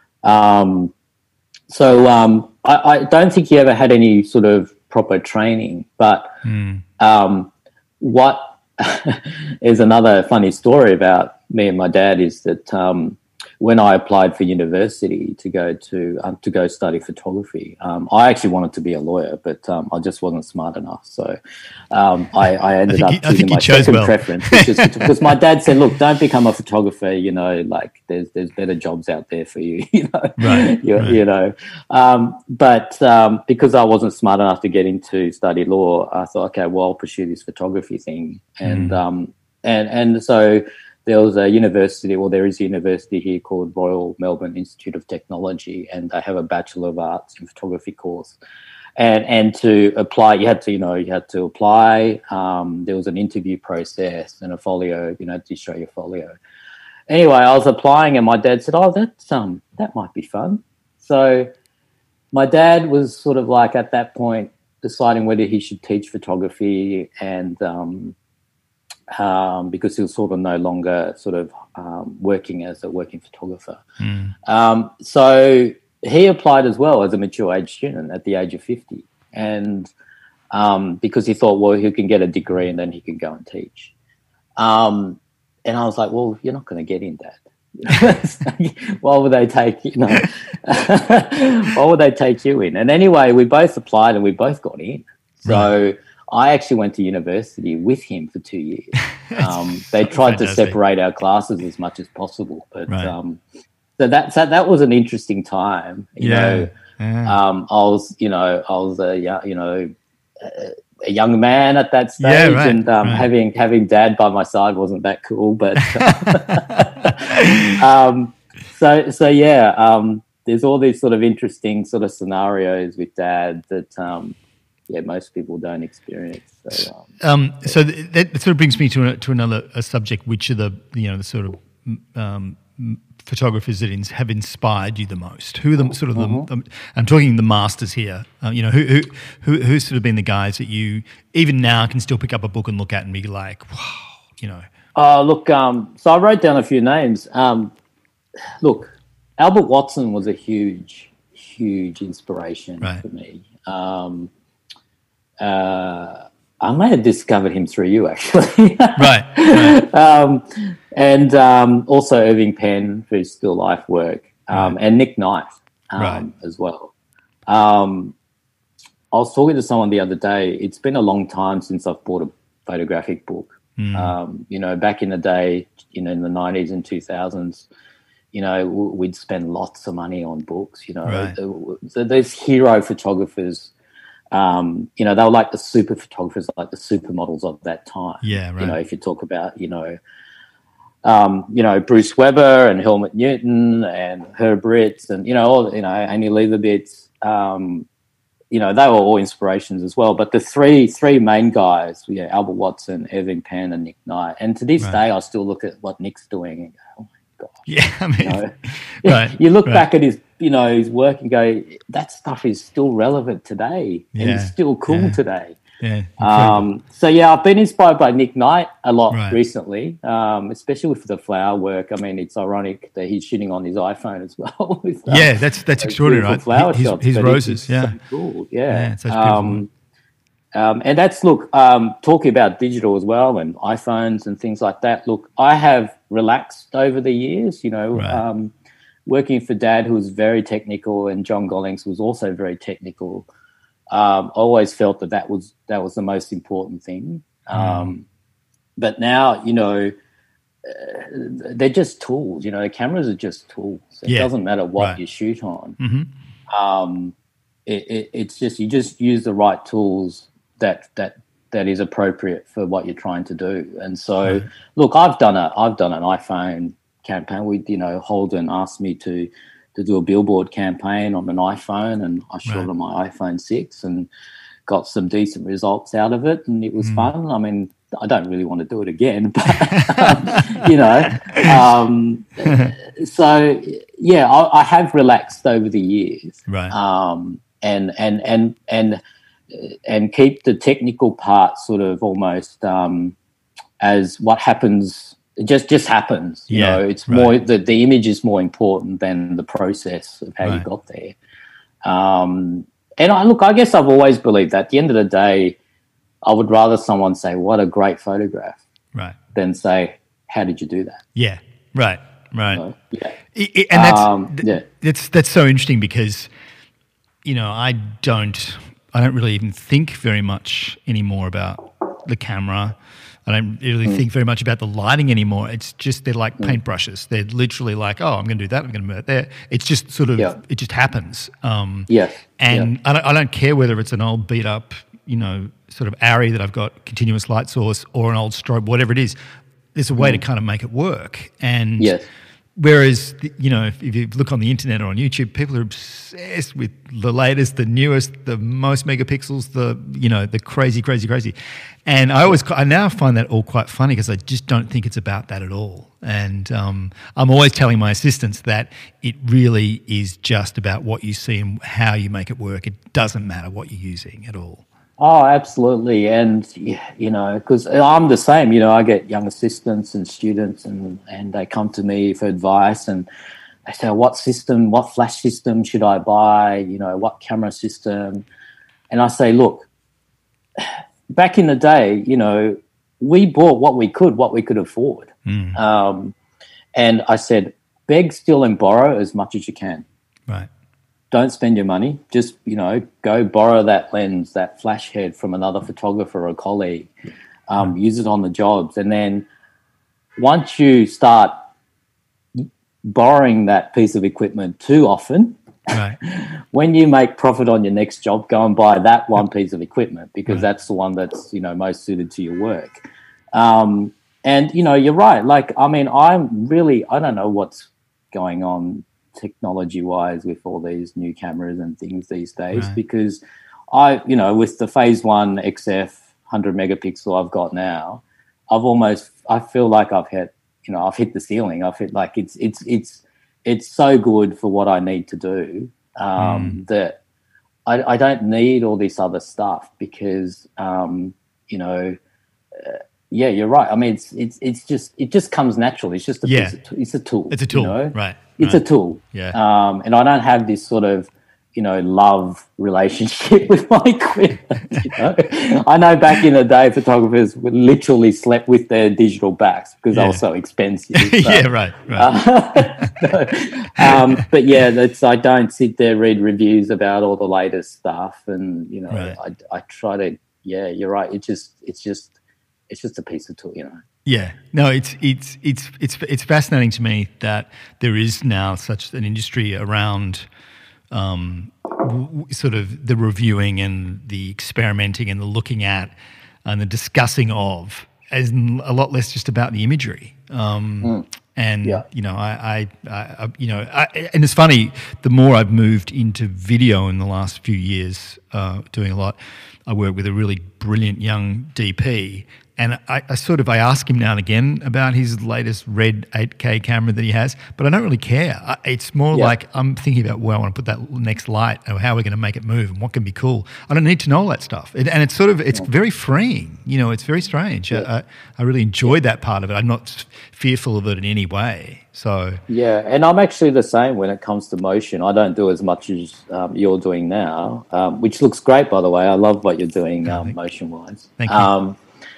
Um, so um, I, I don't think he ever had any sort of proper training, but mm. um, what is another funny story about me and my dad is that um, when I applied for university to go to um, to go study photography, um, I actually wanted to be a lawyer, but um, I just wasn't smart enough. So um, I, I ended I up you, choosing my chose second well. preference, which is because my dad said, "Look, don't become a photographer. You know, like there's there's better jobs out there for you. You know, right, you, right. you know." Um, but um, because I wasn't smart enough to get into study law, I thought, okay, well, I'll pursue this photography thing, and mm. um, and and so. There was a university, well, there is a university here called Royal Melbourne Institute of Technology, and they have a Bachelor of Arts in Photography course. And and to apply, you had to, you know, you had to apply. Um, there was an interview process and a folio, you know, to show your folio. Anyway, I was applying, and my dad said, "Oh, that's um, that might be fun." So my dad was sort of like at that point deciding whether he should teach photography, and um, Um, because he was sort of no longer sort of um, working as a working photographer. Mm. Um, so he applied as well as a mature age student at the age of fifty. And um, because he thought, well, he can get a degree and then he can go and teach. Um, and I was like, well, you're not going to get in that. Why would they take, you know, why would they take you in? And anyway, we both applied and we both got in. So... Right. I actually went to university with him for two years. Um, they tried fantastic. to separate our classes as much as possible, but right. um, so that so that was an interesting time. You yeah. know, yeah. Um, I was, you know, I was a you know a young man at that stage, yeah, right, and um, right. having having dad by my side wasn't that cool. But um, so so yeah, um, there's all these sort of interesting sort of scenarios with dad that. Um, Yeah, most people don't experience. So, um, um, so th- that sort of brings me to a, to another a subject. Which are the you know the sort of um, photographers that ins- have inspired you the most? Who are the sort of mm-hmm. the, the? I'm talking the masters here. Uh, you know, who who who who's sort of been the guys that you even now can still pick up a book and look at and be like, wow, you know. Oh, uh, look. Um, so I wrote down a few names. Um, look, Albert Watson was a huge, huge inspiration right. for me. Um, Uh, I may have discovered him through you, actually. right. right. Um, and um, also Irving Penn for his still life work, um, right. and Nick Knight um, right. as well. Um, I was talking to someone the other day. It's been a long time since I've bought a photographic book. Mm. Um, you know, back in the day, you know, in the nineties and two thousands, you know, we'd spend lots of money on books. You know, right. so there's hero photographers. Um, you know, they were like the super photographers, like the supermodels of that time. Yeah, right. You know, if you talk about, you know, um, you know, Bruce Weber and Helmut Newton and Herb Ritts and, you know, all, you know, Annie Leibovitz, um, you know, they were all inspirations as well. But the three three main guys, yeah, Albert Watson, Irving Penn and Nick Knight. And to this right. day, I still look at what Nick's doing and go, oh, my gosh. Yeah, I mean, you know, right. you look right. back at his, you know, his work and go, that stuff is still relevant today and yeah. it's still cool yeah. today. Yeah. Um, so, yeah, I've been inspired by Nick Knight a lot right. recently, um, especially with the flower work. I mean, it's ironic that he's shooting on his iPhone as well. with, um, yeah, that's that's extraordinary, right? Flower his shots, his roses, it's yeah. So cool, yeah. yeah it's such beautiful um, um, and that's, look, um, talking about digital as well and iPhones and things like that. Look, I have relaxed over the years, you know, right. um, working for Dad, who was very technical, and John Gollings was also very technical. Um, I always felt that that was that was the most important thing. Um, mm. But now, you know, uh, they're just tools. You know, cameras are just tools. It yeah. doesn't matter what right. you shoot on. Mm-hmm. Um, it, it, it's just you just use the right tools that that that is appropriate for what you're trying to do. And so, right. look, I've done a I've done an iPhone campaign. We, you know, Holden asked me to. to do a billboard campaign on an iPhone, and I shot right. on my iPhone six and got some decent results out of it, and it was mm. fun. I mean, I don't really want to do it again, but, um, you know. Um, so, yeah, I, I have relaxed over the years. Right. Um, and, and, and, and, and keep the technical part sort of almost um, as what happens It just just happens, you yeah, know. It's right. more the, the image is more important than the process of how right. you got there. Um, and I look, I guess I've always believed that. At the end of the day, I would rather someone say, "What a great photograph," right, than say, "How did you do that?" Yeah, right, right. You know? Yeah, I- I- and that's Um, th- yeah. that's that's so interesting because, you know, I don't I don't really even think very much anymore about the camera. I don't really Mm. think very much about the lighting anymore. It's just they're like paintbrushes. They're literally like, oh, I'm going to do that. I'm going to do that there. It's just sort of Yeah. it just happens. Um, Yes. and Yeah. I don't I don't care whether it's an old beat up, you know, sort of Arri that I've got continuous light source or an old strobe, whatever it is. There's a way to kind of make it work. And Yes. whereas, you know, if, if you look on the internet or on YouTube, people are obsessed with the latest, the newest, the most megapixels, the, you know, the crazy, crazy, crazy. And I always, I now find that all quite funny because I just don't think it's about that at all. And um, I'm always telling my assistants that it really is just about what you see and how you make it work. It doesn't matter what you're using at all. Oh, absolutely. And, yeah, you know, because I'm the same, you know, I get young assistants and students and, and they come to me for advice and they say, what system, what flash system should I buy? You know, what camera system? And I say, look, back in the day, you know, we bought what we could, what we could afford. Mm. Um, and I said, beg, steal and borrow as much as you can. Right. Don't spend your money. Just, you know, go borrow that lens, that flash head from another photographer or a colleague. Um, mm. Use it on the jobs. And then once you start borrowing that piece of equipment too often, right. when you make profit on your next job, go and buy that one piece of equipment because right. that's the one that's, you know, most suited to your work. Um, and, you know, you're right. Like, I mean, I'm really, I don't know what's going on technology wise with all these new cameras and things these days right. because I, you know, with the phase one X F one hundred megapixel I've got now, I've almost, I feel like I've hit, you know, I've hit the ceiling. I've hit like it's, it's, it's, it's so good for what I need to do um, mm. that I, I don't need all this other stuff because, um, you know, uh, yeah, you're right. I mean, it's it's it's just it just comes naturally. It's just a yeah. piece of, it's a tool. It's a tool, you know? right? It's right. a tool. Yeah. Um, and I don't have this sort of, you know, love relationship with my equipment. You know? I know back in the day, photographers would literally slept with their digital backs because yeah. they were so expensive. So, yeah, right. right. Uh, um, but yeah, that's I don't sit there read reviews about all the latest stuff, and you know, right. I I try to. Yeah, you're right. It just it's just. It's just a piece of tool, you know. Yeah, no, it's it's it's it's it's fascinating to me that there is now such an industry around um, w- sort of the reviewing and the experimenting and the looking at and the discussing of, as a lot less just about the imagery. Um, mm. And yeah. you know, I, I, I you know, I, and it's funny. The more I've moved into video in the last few years, uh, doing a lot, I work with a really brilliant young D P. And I, I sort of I ask him now and again about his latest Red eight K camera that he has, but I don't really care. I, it's more yeah. like I'm thinking about where I want to put that next light or how we're going to make it move and what can be cool. I don't need to know all that stuff. It, and it's sort of it's yeah. very freeing. You know, it's very strange. Yeah. I, I really enjoy yeah. that part of it. I'm not fearful of it in any way. So yeah, and I'm actually the same when it comes to motion. I don't do as much as um, you're doing now, um, which looks great, by the way. I love what you're doing um, motion-wise. Thank you. Um,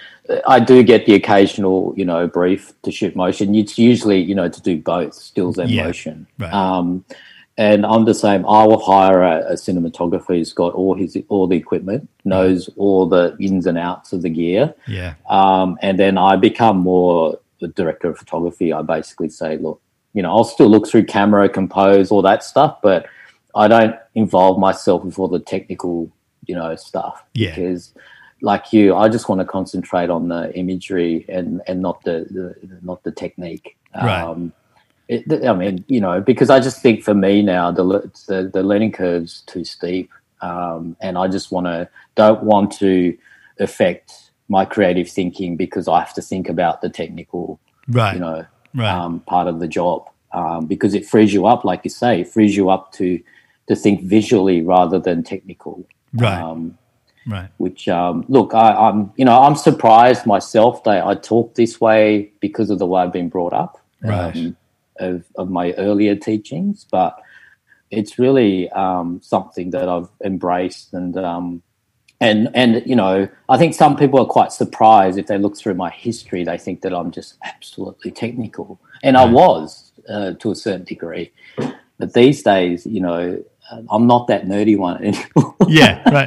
I do get the occasional, you know, brief to shoot motion. It's usually, you know, to do both stills and yeah, motion. Right. Um, and I'm the same. I will hire a, a cinematographer who's got all his all the equipment, knows yeah. all the ins and outs of the gear. Yeah. Um, and then I become more the director of photography. I basically say, look, you know, I'll still look through camera, compose, all that stuff, but I don't involve myself with all the technical, you know, stuff. Yeah. Because like you, I just want to concentrate on the imagery and, and not the, the not the technique. Right. Um, it, I mean, you know, because I just think for me now the the, the learning curve's too steep, um, and I just want to don't want to affect my creative thinking because I have to think about the technical, right. you know, right. um, part of the job um, because it frees you up, like you say, it frees you up to to think visually rather than technical. Right. Um, Right. Which, um, look, I, I'm, you know, I'm surprised myself that I talk this way because of the way I've been brought up, right. um, of, of my earlier teachings. But it's really um, something that I've embraced, and um, and and you know, I think some people are quite surprised if they look through my history. They think that I'm just absolutely technical, and right. I was uh, to a certain degree. But these days, you know, I'm not that nerdy one anymore. Yeah, right.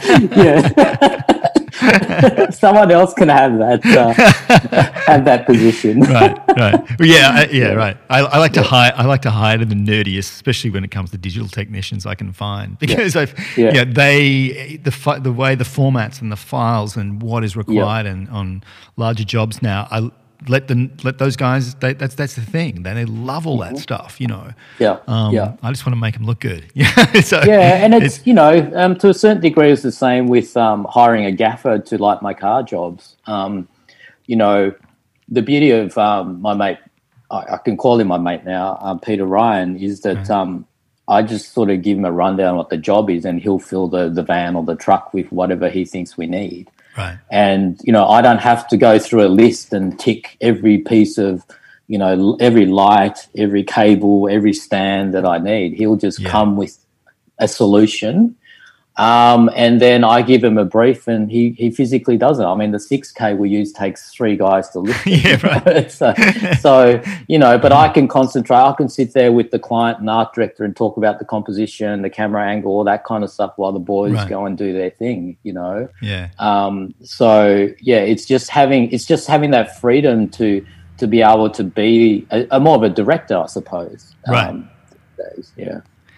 Yeah. Someone else can have that uh, have that position. Right, right. Well, yeah, I, yeah, right. I, I like to hire. I like to hire the nerdiest, especially when it comes to digital technicians. I can find because yeah. I've, yeah. yeah, they the fi- the way the formats and the files and what is required yeah. and on larger jobs now. I let them let those guys. They, that's that's the thing. They, they love all that mm-hmm. stuff. You know. Yeah. Um, yeah. I just want to make them look good. Yeah. so yeah, and it's, it's you know um, to a certain degree it's the same with um, hiring a gaffer to light my car jobs. Um, you know, the beauty of um, my mate, I, I can call him my mate now, um, Peter Ryan, is that right. um, I just sort of give him a rundown of what the job is, and he'll fill the the van or the truck with whatever he thinks we need. Right. And, you know, I don't have to go through a list and tick every piece of, you know, every light, every cable, every stand that I need. He'll just yeah. come with a solution. Um, and then I give him a brief and he, he physically does it. I mean, the six K we use takes three guys to lift it. yeah, right. so, so, you know, but I can concentrate. I can sit there with the client and art director and talk about the composition, the camera angle, all that kind of stuff while the boys right. go and do their thing, you know. Yeah. Um, so, yeah, it's just having it's just having that freedom to to be able to be a, a more of a director, I suppose. Right. Um, days, yeah.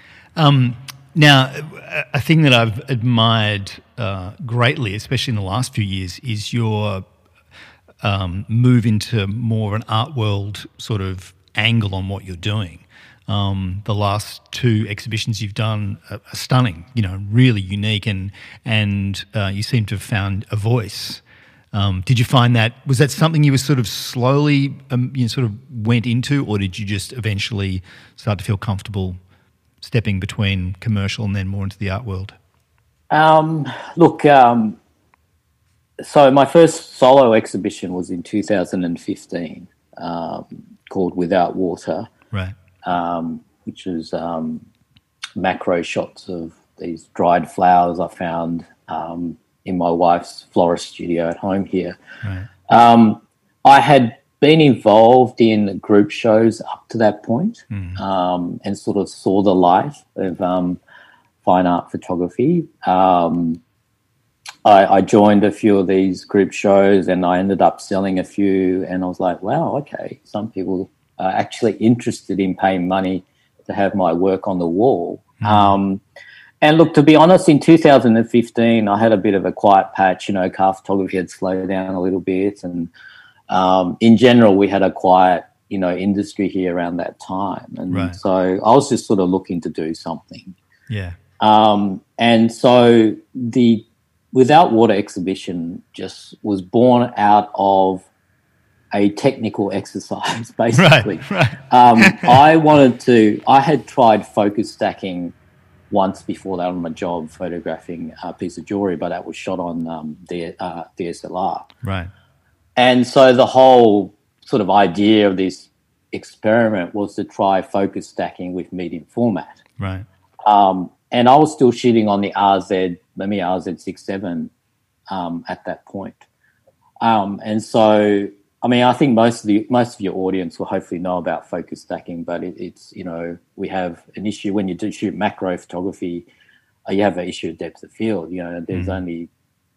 Um Now, a thing that I've admired uh, greatly, especially in the last few years, is your um, move into more of an art world sort of angle on what you're doing. Um, the last two exhibitions you've done are, are stunning, you know, really unique, and and uh, you seem to have found a voice. Um, did you find that, was that something you were sort of slowly, um, you know, sort of went into, or did you just eventually start to feel comfortable stepping between commercial and then more into the art world? Um, look, um, so my first solo exhibition was in two thousand fifteen, um, called Without Water, right? Um, which is um, macro shots of these dried flowers I found um, in my wife's florist studio at home here. Right. Um, I had been involved in group shows up to that point, mm. um, and sort of saw the light of um, fine art photography. Um, I, I joined a few of these group shows and I ended up selling a few, and I was like, wow, okay, some people are actually interested in paying money to have my work on the wall. Mm. Um, and look, to be honest, in two thousand fifteen, I had a bit of a quiet patch. You know, car photography had slowed down a little bit, and Um, in general, we had a quiet, you know, industry here around that time. And right. so I was just sort of looking to do something. Yeah. Um, and so the Without Water exhibition just was born out of a technical exercise, basically. Right, right. um, I wanted to, I had tried focus stacking once before that on my job, photographing a piece of jewelry, but that was shot on um, D- uh, D S L R. Right. And so the whole sort of idea of this experiment was to try focus stacking with medium format. Right. Um, and I was still shooting on the R Z, let me R Z sixty-seven um, at that point. Um, and so, I mean, I think most of the most of your audience will hopefully know about focus stacking, but it, it's, you know, we have an issue when you do shoot macro photography, uh, you have an issue of depth of field. You know, there's mm. only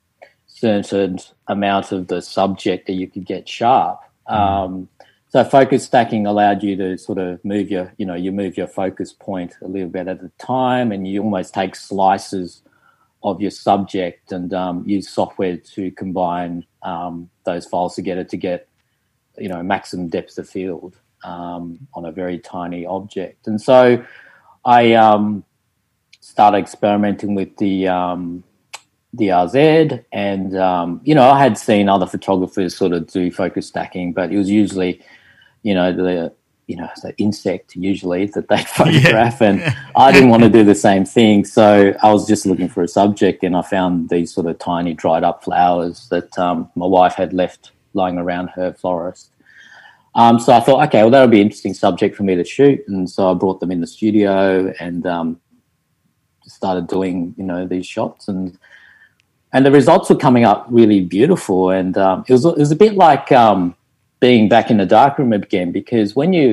certain amount of the subject that you could get sharp. Um, so focus stacking allowed you to sort of move your, you know, you move your focus point a little bit at a time, and you almost take slices of your subject and um, use software to combine um, those files together to get, you know, maximum depth of field um, on a very tiny object. And so I um, started experimenting with the um, the R Z, and um, you know, I had seen other photographers sort of do focus stacking, but it was usually, you know, the you know the insect usually that they photograph, yeah. and I didn't want to do the same thing, so I was just looking for a subject, and I found these sort of tiny dried up flowers that um, my wife had left lying around her florist. Um, so I thought, okay, well, that would be an interesting subject for me to shoot, and so I brought them in the studio and um, started doing, you know, these shots, and. And the results were coming up really beautiful, and um, it was it was a bit like um, being back in the darkroom again, because when you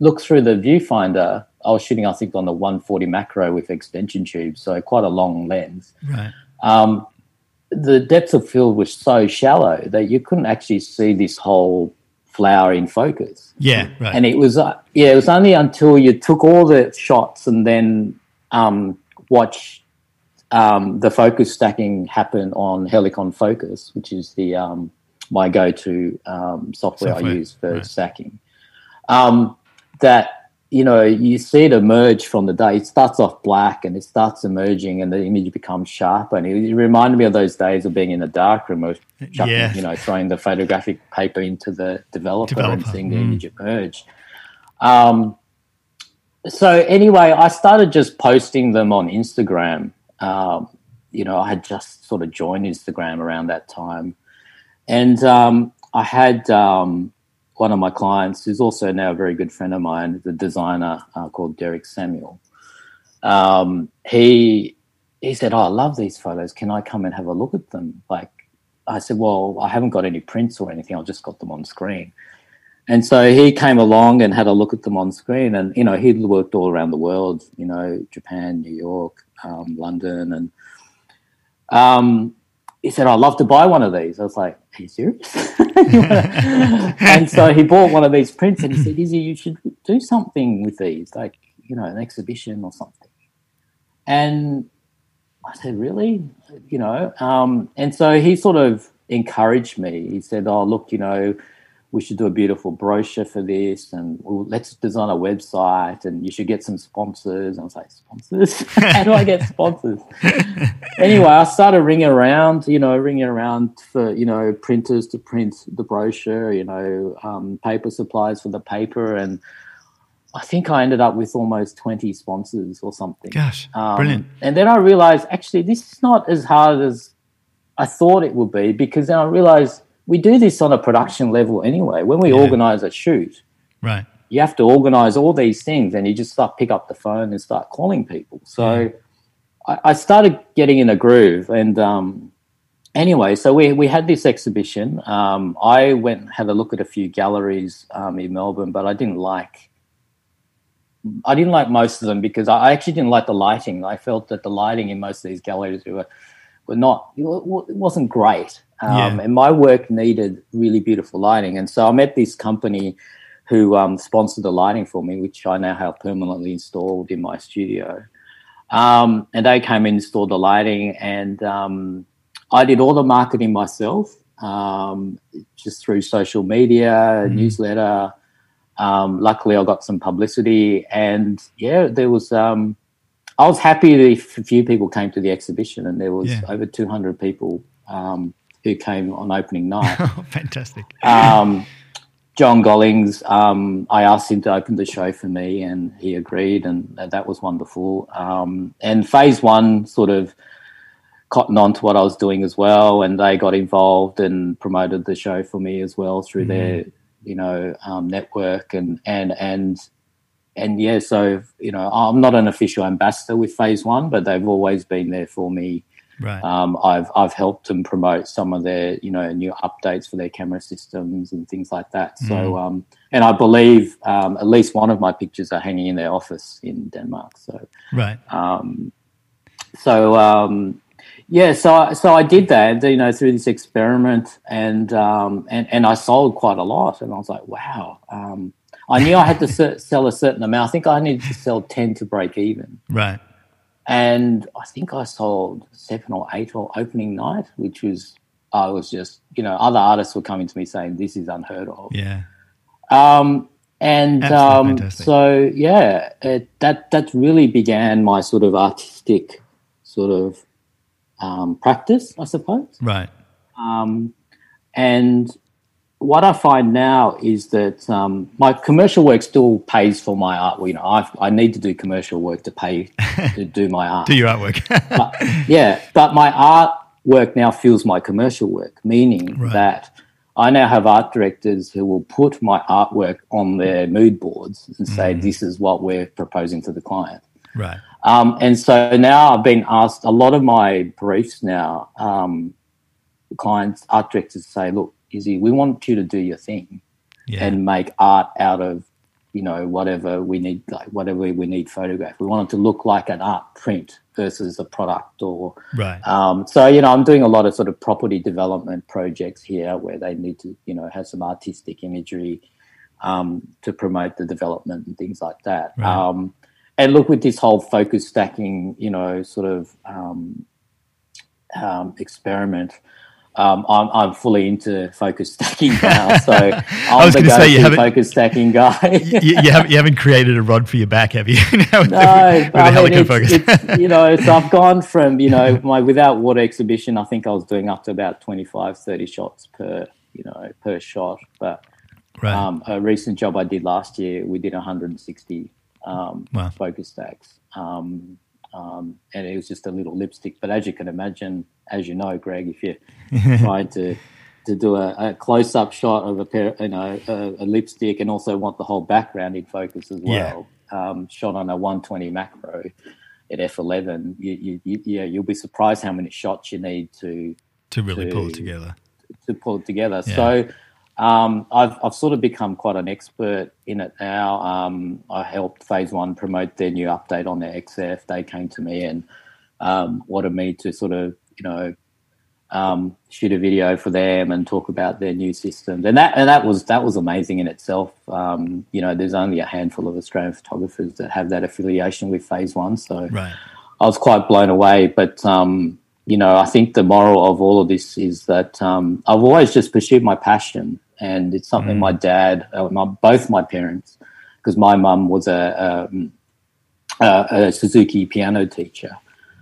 look through the viewfinder, I was shooting, I think, on the one forty macro with extension tubes, so quite a long lens. Right. Um, the depth of field was so shallow that you couldn't actually see this whole flower in focus. Yeah, right. And it was, uh, yeah, it was only until you took all the shots and then um, watch um, the focus stacking happen on Helicon Focus, which is the um, my go-to um, software, software I use for right. stacking. Um, that, you know, you see it emerge from the day. It starts off black and it starts emerging and the image becomes sharper. And it, it reminded me of those days of being in a darkroom or chucking, yeah. you know, throwing the photographic paper into the developer, developer. and seeing the mm. image emerge. Um, so anyway, I started just posting them on Instagram. Um, you know, I had just sort of joined Instagram around that time. And um, I had... Um, one of my clients, who's also now a very good friend of mine, the designer uh, called Derek Samuel. Um, he he said, "Oh, I love these photos. Can I come and have a look at them?" Like, I said, "Well, I haven't got any prints or anything. I've just got them on screen." And so he came along and had a look at them on screen. And you know, he'd worked all around the world. You know, Japan, New York, um, London, and um, he said, "I'd love to buy one of these." I was like, "Are you serious?" And so he bought one of these prints and he said, "Izzy, you should do something with these, like, you know, an exhibition or something." And I said, "Really?" You know, um, and so he sort of encouraged me. He said, "Oh, look, you know, we should do a beautiful brochure for this and we'll, let's design a website and you should get some sponsors." I was like, "Sponsors? How do I get sponsors?" Anyway, I started ringing around, you know, ringing around for, you know, printers to print the brochure, you know, um, paper supplies for the paper. And I think I ended up with almost twenty sponsors or something. Gosh, um, brilliant. And then I realized, actually, this is not as hard as I thought it would be, because then I realized we do this on a production level anyway. When we yeah. organize a shoot, right, you have to organize all these things and you just start pick up the phone and start calling people. So yeah. I, I started getting in a groove. And um, anyway, so we, we had this exhibition. Um, I went and had a look at a few galleries um, in Melbourne, but I didn't like I didn't like most of them because I actually didn't like the lighting. I felt that the lighting in most of these galleries were, were not, it wasn't great. Um, yeah. And my work needed really beautiful lighting. And so I met this company who um, sponsored the lighting for me, which I now have permanently installed in my studio. Um, and they came and installed the lighting, and um, I did all the marketing myself, um, just through social media, mm. newsletter. Um, luckily, I got some publicity, and yeah, there was. Um, I was happy if a few people came to the exhibition, and there was yeah. over two hundred people um, who came on opening night. Oh, fantastic! Um, John Gollings, um, I asked him to open the show for me, and he agreed, and that was wonderful. Um, and Phase One sort of cottoned on to what I was doing as well, and they got involved and promoted the show for me as well through mm. their, you know, um, network and and and and yeah. So you know, I'm not an official ambassador with Phase One, but they've always been there for me. Right. Um, I've I've helped them promote some of their, you know, new updates for their camera systems and things like that. Mm. So um, and I believe um, at least one of my pictures are hanging in their office in Denmark. So right. Um, so um, yeah, so I, so I did that, you know, through this experiment, and um, and and I sold quite a lot, and I was like, wow. Um, I knew I had to s- sell a certain amount. I think I needed to sell ten to break even. Right. And I think I sold seven or eight or opening night, which was, I was just, you know, other artists were coming to me saying, this is unheard of. Yeah. Um, and um, so, yeah, it, that, that really began my sort of artistic sort of um, practice, I suppose. Right. Um, and what I find now is that um, my commercial work still pays for my art. Well, you know, I've, I need to do commercial work to pay to do my art. Do your artwork. But, yeah, but my art work now fuels my commercial work, meaning right. that I now have art directors who will put my artwork on their mood boards and say, mm. this is what we're proposing to the client. Right. Um, and so now I've been asked, a lot of my briefs now, um, clients, art directors say, look, Izzy, we want you to do your thing yeah. and make art out of you know, whatever we need, like whatever we need photographed. We want it to look like an art print versus a product or right. Um, so, you know, I'm doing a lot of sort of property development projects here where they need to, you know, have some artistic imagery um, to promote the development and things like that. Right. Um, and look, with this whole focus stacking, you know, sort of um, um, experiment, Um, I'm, I'm fully into focus stacking now, so I'm I was the going to say you haven't focus stacking guy. you, you haven't you haven't created a rod for your back, have you? no, with no, the, with I the mean, it's, focus. it's, you know, so I've gone from, you know, my without water exhibition, I think I was doing up to about twenty-five, thirty shots per, you know, per shot. But right. um, a recent job I did last year, we did one hundred sixty um, wow. focus stacks. Um, um, and it was just a little lipstick. But as you can imagine, as you know, Greg, if you're trying to to do a, a close-up shot of a pair, you know, a, a lipstick, and also want the whole background in focus as well, yeah. um, shot on a one twenty macro at F eleven, you, you, you, yeah, you'll be surprised how many shots you need to to really to, pull it together. To pull it together. Yeah. So. Um, I've I've sort of become quite an expert in it now. Um, I helped Phase One promote their new update on their X F. They came to me and um, wanted me to sort of, you know, um, shoot a video for them and talk about their new systems. And that and that was that was amazing in itself. Um, you know, there's only a handful of Australian photographers that have that affiliation with Phase One, so right. I was quite blown away. But um, you know, I think the moral of all of this is that um, I've always just pursued my passion. And it's something mm. my dad, uh, my, both my parents, because my mum was a, um, a, a Suzuki piano teacher.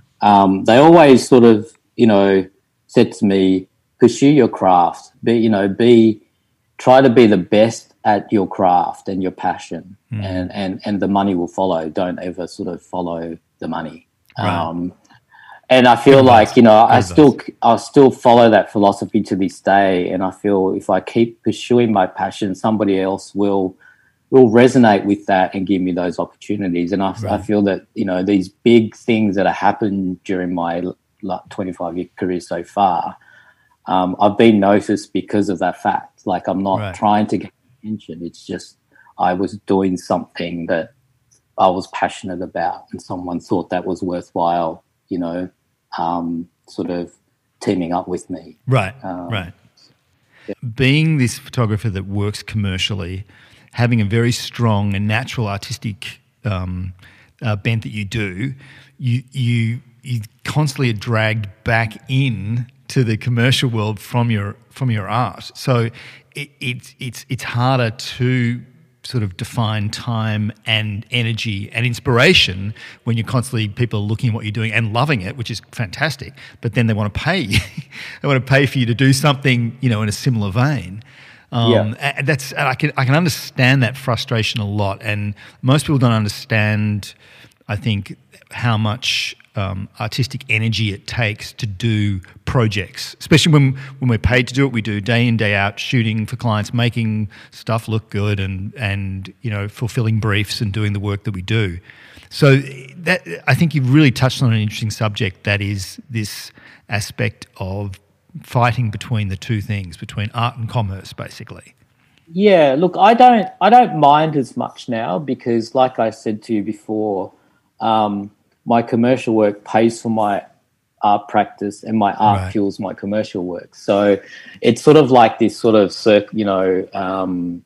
Um, they always sort of, you know, said to me, pursue your craft. Be, you know, be, try to be the best at your craft and your passion, mm. and, and, and the money will follow. Don't ever sort of follow the money. Right. Um, And I feel Good like, advice. you know, Good I advice. still I still follow that philosophy to this day. And I feel if I keep pursuing my passion, somebody else will will resonate with that and give me those opportunities. And I, Right. I feel that, you know, these big things that have happened during my twenty-five-year career so far, um, I've been noticed because of that fact. Like I'm not Right. trying to get attention. It's just I was doing something that I was passionate about and someone thought that was worthwhile, you know, um, sort of teaming up with me. Right, um, right. Yeah. Being this photographer that works commercially, having a very strong and natural artistic um, uh, bent that you do, you you you constantly are dragged back in to the commercial world from your from your art. So it, it it's it's harder to sort of define time and energy and inspiration when you're constantly people are looking at what you're doing and loving it, which is fantastic. But then they want to pay you. They want to pay for you to do something, you know, in a similar vein. Um, yeah. And that's and I can I can understand that frustration a lot. And most people don't understand, I think, how much um, artistic energy it takes to do projects, especially when when we're paid to do it. We do day in, day out, shooting for clients, making stuff look good, and and you know, fulfilling briefs and doing the work that we do. So that I think you've really touched on an interesting subject, that is this aspect of fighting between the two things, between art and commerce, basically. Yeah, look, I don't I don't mind as much now because, like I said to you before, um, my commercial work pays for my art practice and my art Right. fuels my commercial work. So it's sort of like this sort of, circ, you know, um,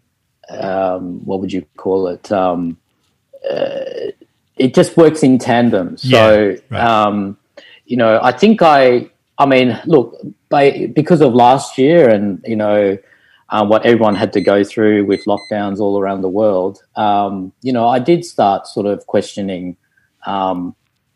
um, what would you call it? Um, uh, it just works in tandem. So, Yeah, right. um, you know, I think I, I mean, look, by, because of last year and, you know, uh, what everyone had to go through with lockdowns all around the world, um, you know, I did start sort of questioning um,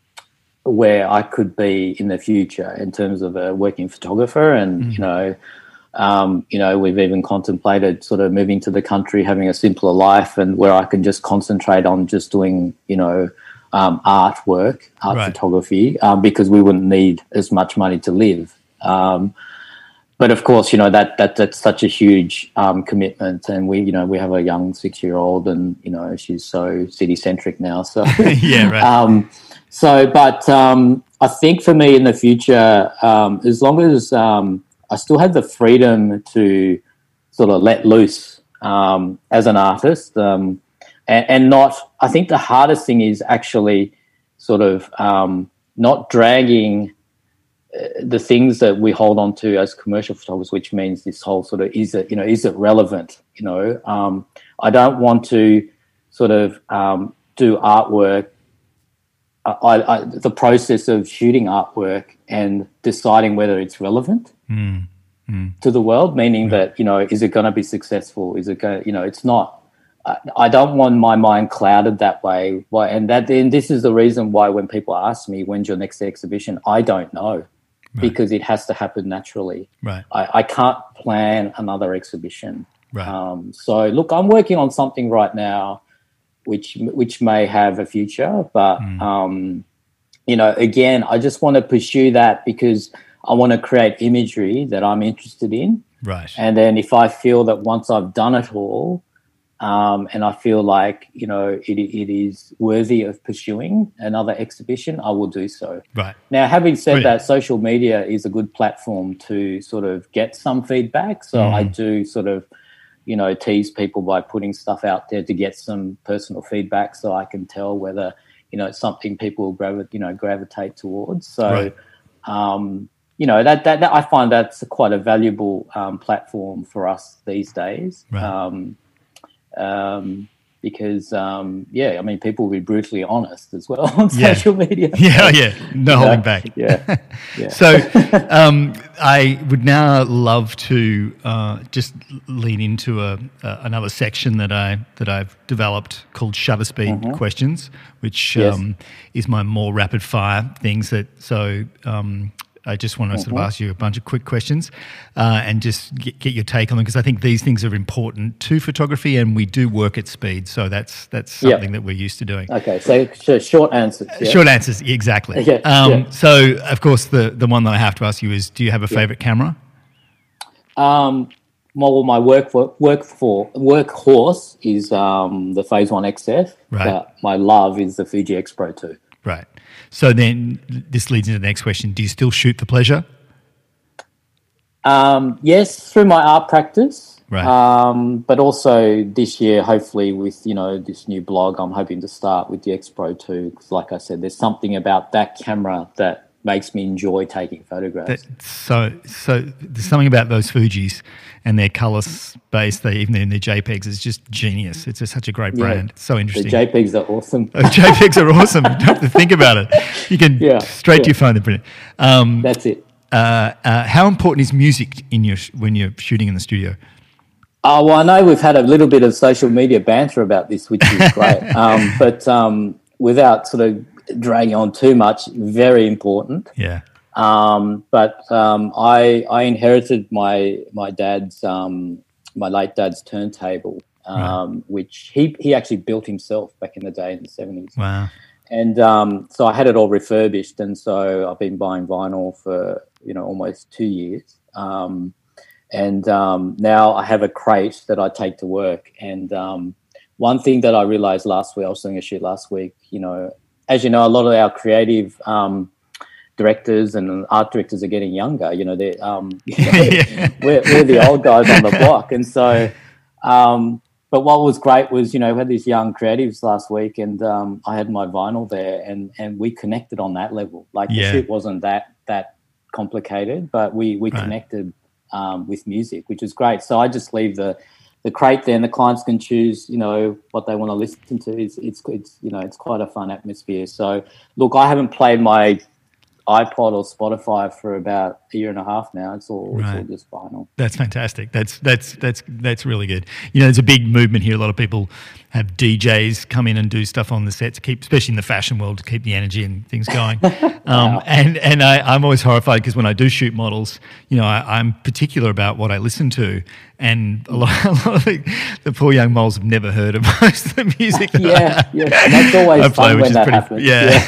where I could be in the future in terms of a working photographer. And, mm. you know, um, you know, we've even contemplated sort of moving to the country, having a simpler life and where I can just concentrate on just doing, you know, um, artwork, art Right. photography, um, because we wouldn't need as much money to live. Um, but of course, you know, that, that that's such a huge um, commitment. And we, you know, we have a young six-year-old and, you know, she's so city-centric now. So, yeah, right. Um, so, but um, I think for me in the future, um, as long as um, I still have the freedom to sort of let loose um, as an artist, um, and, and not. I think the hardest thing is actually sort of um, not dragging the things that we hold on to as commercial photographers, which means this whole sort of, is it, you know, is it relevant? You know, um, I don't want to sort of um, do artwork, I, I, the process of shooting artwork and deciding whether it's relevant mm, mm. to the world, meaning yeah. that, you know, is it going to be successful? Is it going, you know, it's not. I, I don't want my mind clouded that way. Why? And that, and this is the reason why when people ask me, when's your next exhibition? I don't know. Right. Because it has to happen naturally. Right. I, I can't plan another exhibition. Right. Um, so, look, I'm working on something right now which which may have a future. But, mm. um, you know, again, I just want to pursue that because I want to create imagery that I'm interested in. Right. And then if I feel that once I've done it all, Um, and I feel like, you know, it, it is worthy of pursuing another exhibition, I will do so. Right. Now, having said Brilliant. that, social media is a good platform to sort of get some feedback. So mm. I do sort of, you know, tease people by putting stuff out there to get some personal feedback so I can tell whether, you know, it's something people will gravi- you know, gravitate towards. So, right. um, you know, that, that, that I find that's quite a valuable um, platform for us these days. Right. Um, um, because, um, yeah, I mean, people will be brutally honest as well on yeah. social media. Yeah, yeah, no holding know? back. Yeah, yeah. So um, I would now love to uh, just lean into a, a another section that I that I've developed called shutter speed mm-hmm. questions, which yes. um, is my more rapid fire things. That so. Um, I just want to mm-hmm. sort of ask you a bunch of quick questions uh, and just get, get your take on them because I think these things are important to photography and we do work at speed. So that's that's something yep. that we're used to doing. Okay, so, so short answers. Yeah? Short answers, exactly. Yeah, um, yeah. So, of course, the, the one that I have to ask you is, do you have a yeah. favourite camera? Um, well, my work for, work for workhorse is um, the Phase One X F, right. but my love is the Fuji X Pro two. Right. So then this leads into the next question. Do you still shoot for pleasure? Um, yes, through my art practice. Right. Um, but also this year, hopefully with, you know, this new blog, I'm hoping to start with the X Pro two because, like I said, there's something about that camera that makes me enjoy taking photographs. That, so so there's something about those Fujis and their colour space, they, even in their JPEGs, it's just genius. It's just such a great brand. Yeah. It's so interesting. The JPEGs are awesome. Oh, JPEGs are awesome. You don't have to think about it. You can yeah, straight yeah. to your phone and print it. Um, That's it. Uh, uh, how important is music in your when you're shooting in the studio? Oh, well, I know we've had a little bit of social media banter about this, which is great. um, but um, without sort of dragging on too much, very important. Yeah. Um, but um, I I inherited my my dad's um, my late dad's turntable, um, right. which he he actually built himself back in the day in the seventies. Wow. And um, so I had it all refurbished, and so I've been buying vinyl for you know almost two years. Um, and um, now I have a crate that I take to work. And um, one thing that I realised last week, I was doing a shoot last week. You know, as you know, a lot of our creative um, directors and art directors are getting younger. You know, they're um, you know, yeah. we're, we're the old guys on the block, and so. Um, But what was great was, you know, we had these young creatives last week and um, I had my vinyl there and, and we connected on that level. Like yeah. the shoot wasn't that that complicated, but we, we right. connected um, with music, which is great. So I just leave the, the crate there and the clients can choose, you know, what they want to listen to. It's, it's, it's, you know, it's quite a fun atmosphere. So, look, I haven't played my iPod or Spotify for about a year and a half now. It's all, right. it's all just vinyl. That's fantastic. That's that's that's that's really good. You know, there's a big movement here. A lot of people have D Js come in and do stuff on the set to keep, especially in the fashion world, to keep the energy and things going. Um, wow. And and I, I'm always horrified because when I do shoot models, you know, I, I'm particular about what I listen to, and a lot, a lot of the, the poor young moles have never heard of most of the music. That yeah, I, yeah, that's always I play, fun when that pretty, happens. Yeah,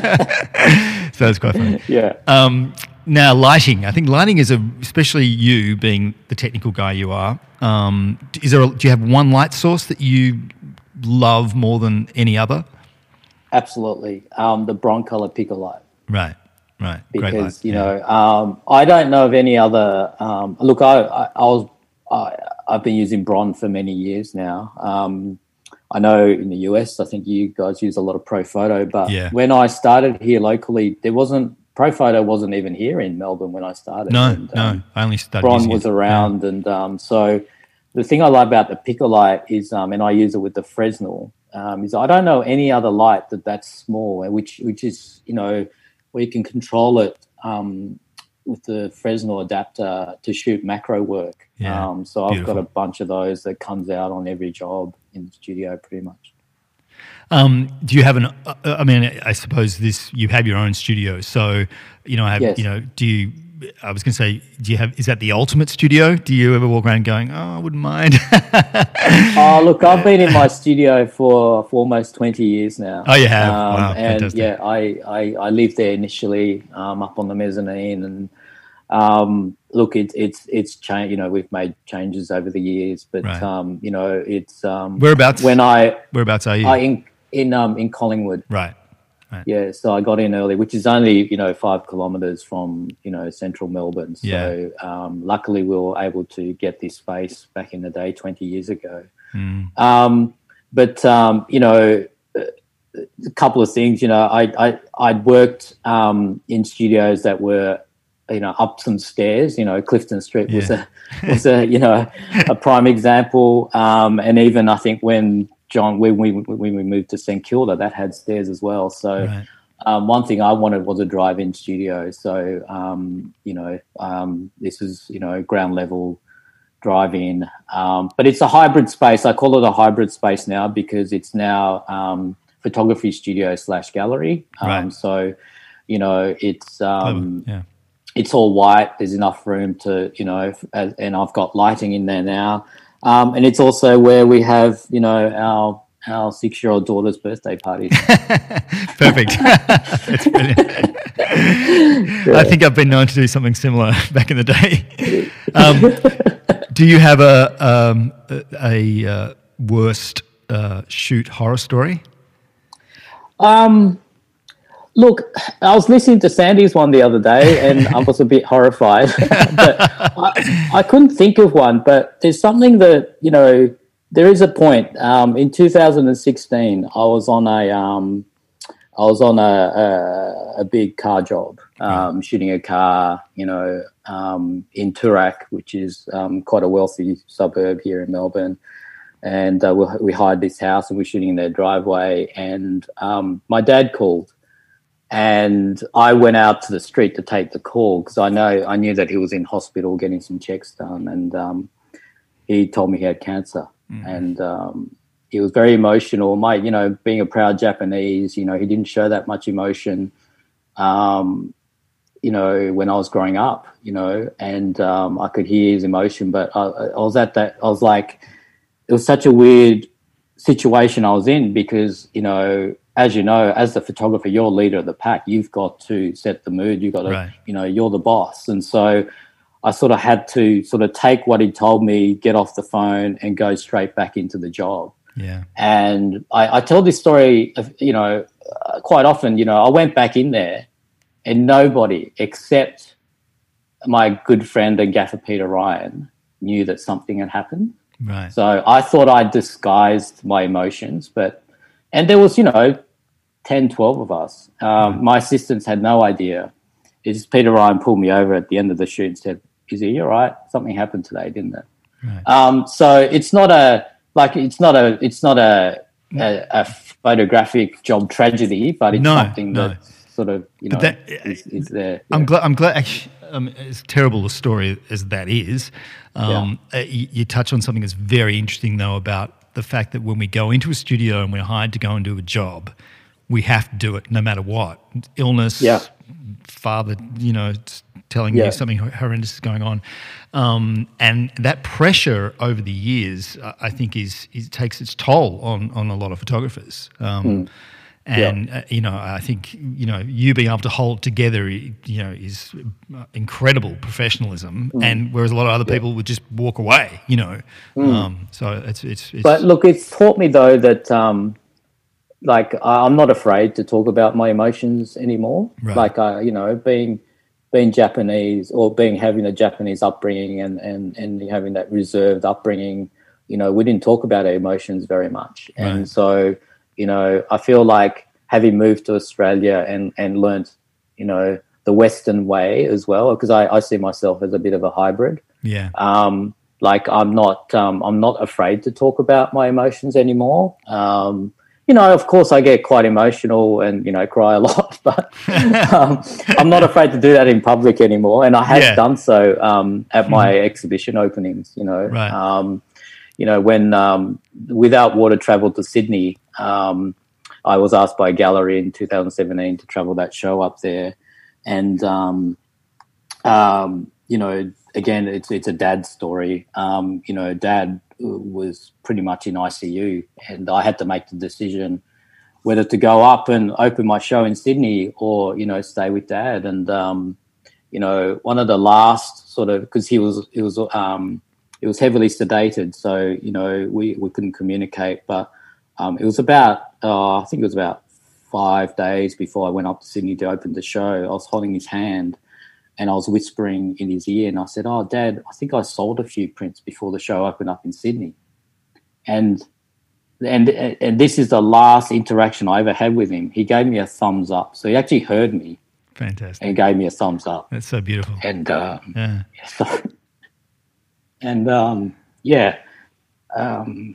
yeah. So it's quite funny. Yeah. Um, now, lighting. I think lighting is a, especially you being the technical guy you are. Um, is there? A, do you have one light source that you love more than any other? Absolutely, um, the Broncolor Picolite. Right, right. Because Great light. you yeah. know, um, I don't know of any other. Um, look, I, I, I was, I, I've been using Bron for many years now. Um, I know in the U S, I think you guys use a lot of Profoto, but Yeah. when I started here locally, there wasn't Profoto wasn't even here in Melbourne when I started. No, and, no, um, I only started Bron using was it. around, Yeah. and um, so the thing I like about the Picker light is, um, and I use it with the Fresnel, um, is I don't know any other light that that's small, which which is, you know, where you can control it um, with the Fresnel adapter to shoot macro work. Yeah, Um, so I've beautiful. got a bunch of those that comes out on every job in the studio pretty much. Um, do you have an? Uh, I mean, I suppose this you have your own studio, so you know, have Yes. you know? Do you? I was going to say, do you have? Is that the ultimate studio? Do you ever walk around going, "Oh, I wouldn't mind"? Oh, look, I've been in my studio for, for almost twenty years now. Oh, you have? Um, Wow, and fantastic. yeah, I, I, I lived there initially, um, up on the mezzanine, and um, look, it's it's it's changed. You know, we've made changes over the years, but Right. um, you know, it's um, Whereabouts? when I Whereabouts are you? I in in um in Collingwood. right. Yeah, so I got in early, which is only, you know, five kilometres from, you know, central Melbourne. So Yeah. um, luckily we were able to get this space back in the day twenty years ago. Mm. Um, but, um, you know, a couple of things, you know, I, I, I'd worked um, in studios that were, you know, up some stairs, you know, Clifton Street was Yeah. a, was a, you know, a prime example. Um, and even I think when John, when we, when we moved to St Kilda, that had stairs as well. So Right. um, one thing I wanted was a drive-in studio. So, um, you know, um, this is, you know, ground level drive-in. Um, but it's a hybrid space. I call it a hybrid space now because it's now um, photography studio slash gallery. Um, Right. So, you know, it's um, yeah. it's all white. There's enough room to, you know, and, and I've got lighting in there now. Um, and it's also where we have, you know, our our six-year-old daughter's birthday parties. Perfect. That's brilliant. I think I've been known to do something similar back in the day. Um, do you have a um, a, a uh, worst uh, shoot horror story? Um, look, I was listening to Sandy's one the other day, and I was a bit horrified. But I, I couldn't think of one. But there's something that, you know, there is a point. Um, in two thousand sixteen, I was on a um, I was on a, a, a big car job, um, shooting a car, you know, um, in Toorak, which is um, quite a wealthy suburb here in Melbourne. And uh, we, we hired this house and we're shooting in their driveway. And um, my dad called, and I went out to the street to take the call because I know I knew that he was in hospital getting some checks done, and um, he told me he had cancer. Mm. And um, he was very emotional. My, you know, being a proud Japanese, you know, he didn't show that much emotion, um, you know, when I was growing up, you know, and um, I could hear his emotion. But I, I was at that, I was like, it was such a weird situation I was in because, you know, as you know, as the photographer, you're leader of the pack. You've got to set the mood. You've got to, right. you know, you're the boss. And so I sort of had to sort of take what he told me, get off the phone and go straight back into the job. Yeah. And I, I tell this story, of, you know, uh, quite often, you know, I went back in there and nobody except my good friend and gaffer Peter Ryan knew that something had happened. Right. So I thought I disguised my emotions, but, and there was, you know, ten, twelve of us. Um, right. My assistants had no idea. It's just Peter Ryan pulled me over at the end of the shoot and said, "Is he all right? Something happened today, didn't it?" Right. Um, so it's not a, like, it's not a, it's not a, a, a photographic job tragedy, but it's no, something no. that sort of, you know, that, is, is there. I'm yeah. glad, I'm glad, actually, um, as terrible a story as that is, um, yeah. uh, you, you touch on something that's very interesting, though, about the fact that when we go into a studio and we're hired to go and do a job, we have to do it no matter what. Illness, yeah. father, you know, telling yeah. you something horrendous is going on. Um, and that pressure over the years, I think, is, is takes its toll on, on a lot of photographers. Um, mm. And, yeah. uh, you know, I think, you know, you being able to hold it together, you know, is incredible professionalism. Mm. And whereas a lot of other people yeah. would just walk away, you know. Mm. Um, so it's, it's, it's... But look, it's taught me, though, that, um, like, I'm not afraid to talk about my emotions anymore. Right. Like, uh, you know, being being Japanese or being having a Japanese upbringing and, and, and having that reserved upbringing, you know, we didn't talk about our emotions very much. And Right. so, you know, I feel like having moved to Australia and, and learnt, you know, the Western way as well, because I, I see myself as a bit of a hybrid. Yeah. Um, like I'm not, um, I'm not afraid to talk about my emotions anymore. Um, you know, of course I get quite emotional and, you know, cry a lot, but um, I'm not afraid to do that in public anymore. And I have Yeah. done so um, at my exhibition openings, you know. Right. Um, you know, when um, Without Water travelled to Sydney, um, I was asked by a gallery in two thousand seventeen to travel that show up there. And, um, um, you know, again, it's it's a dad story. Um, you know, dad was pretty much in I C U, and I had to make the decision whether to go up and open my show in Sydney or, you know, stay with dad. And, um, you know, one of the last sort of, because he was, he was, um, it was heavily sedated. So, you know, we, we couldn't communicate, but um, it was about, uh, I think it was about five days before I went up to Sydney to open the show. I was holding his hand and I was whispering in his ear and I said, "Oh, Dad, I think I sold a few prints before the show opened up in Sydney." And And and this is the last interaction I ever had with him. He gave me a thumbs up. So he actually heard me. Fantastic. And gave me a thumbs up. That's so beautiful. And um, yeah. So, and um, yeah. Um,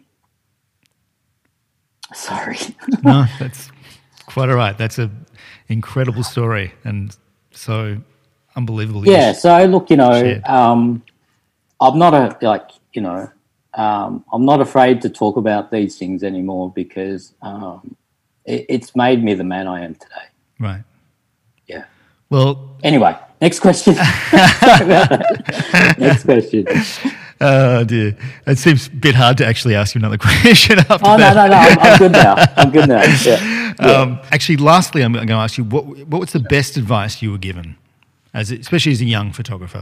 sorry. No, that's quite all right. That's a incredible story and so unbelievable. Yeah. So look, you know, um, I'm not a like you know. Um, I'm not afraid to talk about these things anymore because um, it, it's made me the man I am today. Right. Yeah. Well. Anyway, next question. Sorry about that. Next question. Oh dear, it seems a bit hard to actually ask you another question after oh, that. no, no, no, I'm, I'm good now. I'm good now. Yeah. yeah. Um, actually, lastly, I'm going to ask you what what was the best advice you were given, as especially as a young photographer?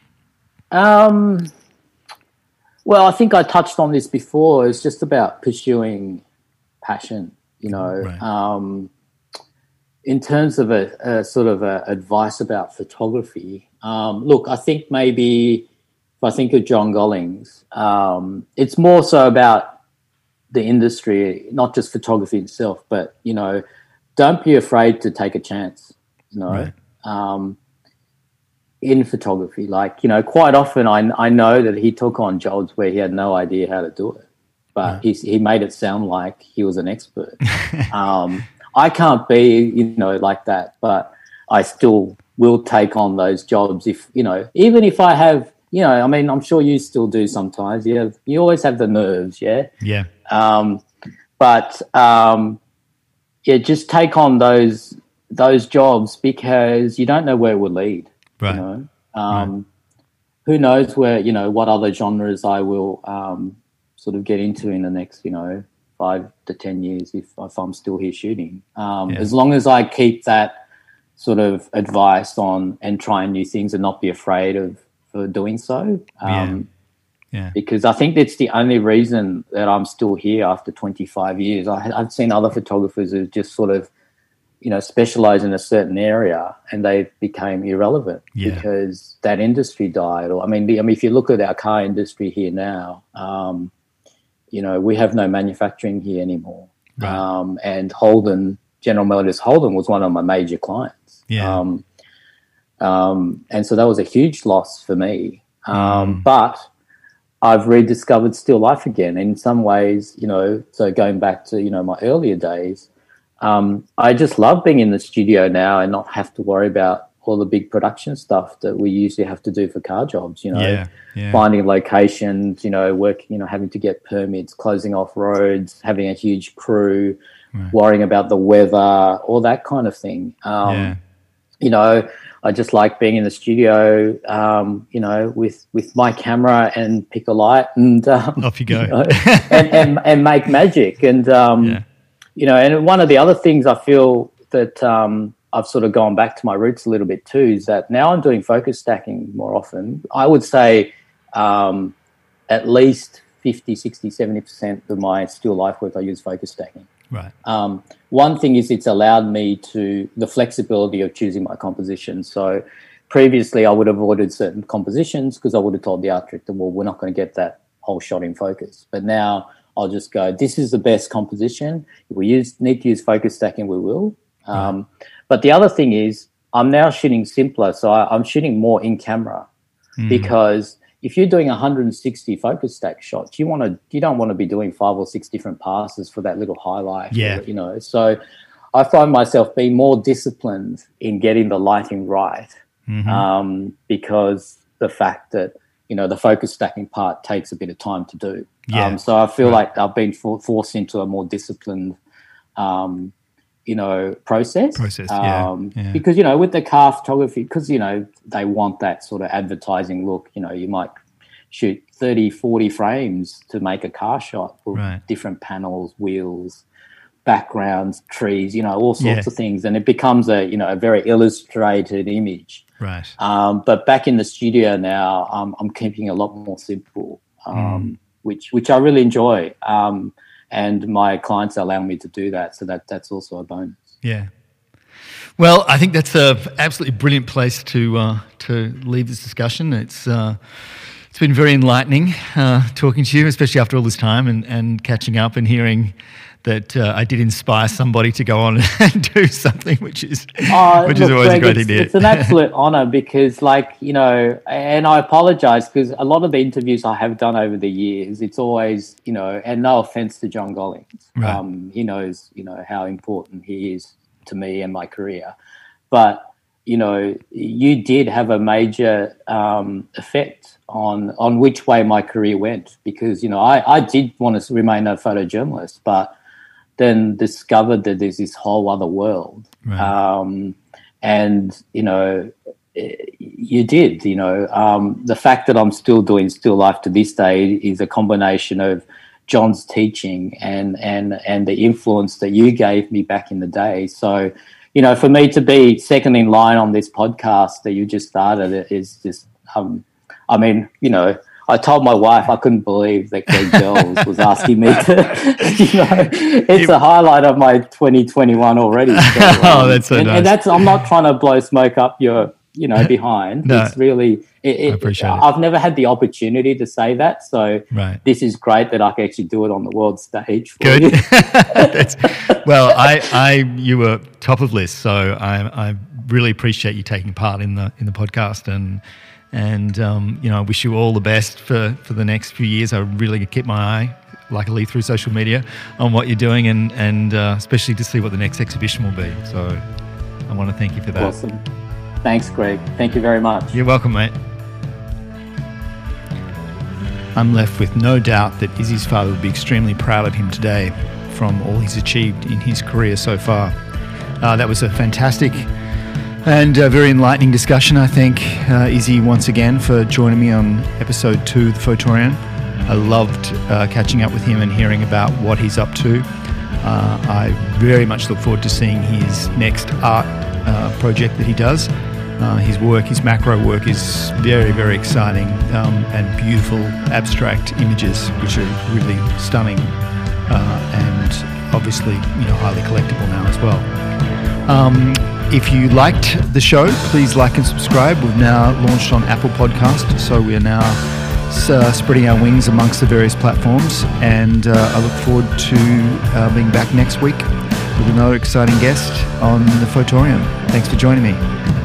Um. Well, I think I touched on this before. It's just about pursuing passion, you know. Right. Um, in terms of a, a sort of a advice about photography, um, look, I think maybe if I think of John Gollings, um, it's more so about the industry, not just photography itself, but, you know, don't be afraid to take a chance, you know. Right. Um, in photography, like, you know, quite often I, I know that he took on jobs where he had no idea how to do it, but right. he, he made it sound like he was an expert. um, I can't be, you know, like that, but I still will take on those jobs if, you know, even if I have, you know, I mean, I'm sure you still do sometimes. You have, you always have the nerves, yeah? Yeah. Um, but, um, yeah, just take on those those jobs because you don't know where it will lead. Right. You know? um, right. Who knows where, you know, what other genres I will um, sort of get into in the next, you know, five to ten years if, if I'm still here shooting. Um, yeah. As long as I keep that sort of advice on and trying new things and not be afraid of for doing so. Um, yeah. yeah. Because I think that's the only reason that I'm still here after twenty-five years. I, I've seen other photographers who just sort of, you know, specialize in a certain area and they became irrelevant yeah. because that industry died. Or I mean, I mean, if you look at our car industry here now, um, you know, we have no manufacturing here anymore. Right. Um, and Holden, General Motors Holden was one of my major clients. Yeah. Um, um, and so that was a huge loss for me. Um, mm. But I've rediscovered still life again. In some ways, you know, so going back to, you know, my earlier days, Um, I just love being in the studio now and not have to worry about all the big production stuff that we usually have to do for car jobs, you know, yeah, yeah. finding locations, you know, working, you know, having to get permits, closing off roads, having a huge crew, right. worrying about the weather, all that kind of thing. Um, yeah. You know, I just like being in the studio, um, you know, with, with my camera and pick a light and um, off you go you know, and, and, and make magic. And, um, yeah. you know, and one of the other things I feel that um, I've sort of gone back to my roots a little bit too is that now I'm doing focus stacking more often. I would say um, at least fifty, sixty, seventy percent of my still life work I use focus stacking. Right. Um, one thing is it's allowed me to the flexibility of choosing my composition. So previously I would have avoided certain compositions because I would have told the art director, well, we're not going to get that whole shot in focus. But now I'll just go, this is the best composition. If we use, need to use focus stacking, we will. Um, right. But the other thing is I'm now shooting simpler. So I, I'm shooting more in camera mm. because if you're doing one hundred sixty focus stack shots, you want to, you don't want to be doing five or six different passes for that little highlight. Yeah. Or, you know, so I find myself being more disciplined in getting the lighting right mm-hmm. um, because the fact that, you know, the focus stacking part takes a bit of time to do. Yeah. Um, so I feel right. like I've been for, forced into a more disciplined, um, you know, process. Process, um, yeah, yeah. Because, you know, with the car photography, because, you know, they want that sort of advertising look, you know, you might shoot thirty, forty frames to make a car shot with right. different panels, wheels, backgrounds, trees, you know, all sorts yeah. of things. And it becomes a, you know, a very illustrated image. Right. Um, but back in the studio now, um, I'm keeping a lot more simple, um, mm. which which I really enjoy. Um, and my clients allow me to do that. So that that's also a bonus. Yeah. Well, I think that's a absolutely brilliant place to uh, to leave this discussion. It's uh, it's been very enlightening uh, talking to you, especially after all this time and, and catching up and hearing that uh, I did inspire somebody to go on and do something, which is oh, which look, is always Greg, a great it's, idea. It's an absolute honour because, like, you know, and I apologise because a lot of the interviews I have done over the years, it's always, you know, and no offence to John Gollings, right. um, he knows, you know, how important he is to me and my career, but you know, you did have a major um, effect on on which way my career went because, you know, I, I did want to remain a photojournalist, but then discovered that there's this whole other world. Right. Um, and, you know, you did, you know, um, the fact that I'm still doing still life to this day is a combination of John's teaching and, and, and the influence that you gave me back in the day. So, you know, for me to be second in line on this podcast that you just started is just, um, I mean, you know, I told my wife I couldn't believe that Greg Girls was asking me to, you know, it's a highlight of my twenty twenty-one already. So, um, oh, that's so and, nice. And that's, I'm not trying to blow smoke up your, you know, behind. No, it's really, it, it, I appreciate it. I've never had the opportunity to say that. So right. this is great that I can actually do it on the world stage. For Good. you. That's, well, I, I, you were top of list, so I, I really appreciate you taking part in the in the podcast, and and um, you know, I wish you all the best for, for the next few years. I really keep my eye, luckily through social media, on what you're doing, and and uh, especially to see what the next exhibition will be. So I want to thank you for that. Awesome. Thanks, Greg. Thank you very much. You're welcome, mate. I'm left with no doubt that Izzy's father would be extremely proud of him today from all he's achieved in his career so far. Uh, that was a fantastic and uh, very enlightening discussion. I thank uh, Izzy once again for joining me on episode two of The Photorian. I loved uh, catching up with him and hearing about what he's up to. Uh, I very much look forward to seeing his next art uh, project that he does. Uh, his work, his macro work is very, very exciting um, and beautiful abstract images, which are really stunning uh, and obviously, you know, highly collectible now as well. Um, if you liked the show, please like and subscribe. We've now launched on Apple Podcast, so we are now uh, spreading our wings amongst the various platforms, and uh, I look forward to uh, being back next week with another exciting guest on The Photorium. Thanks for joining me.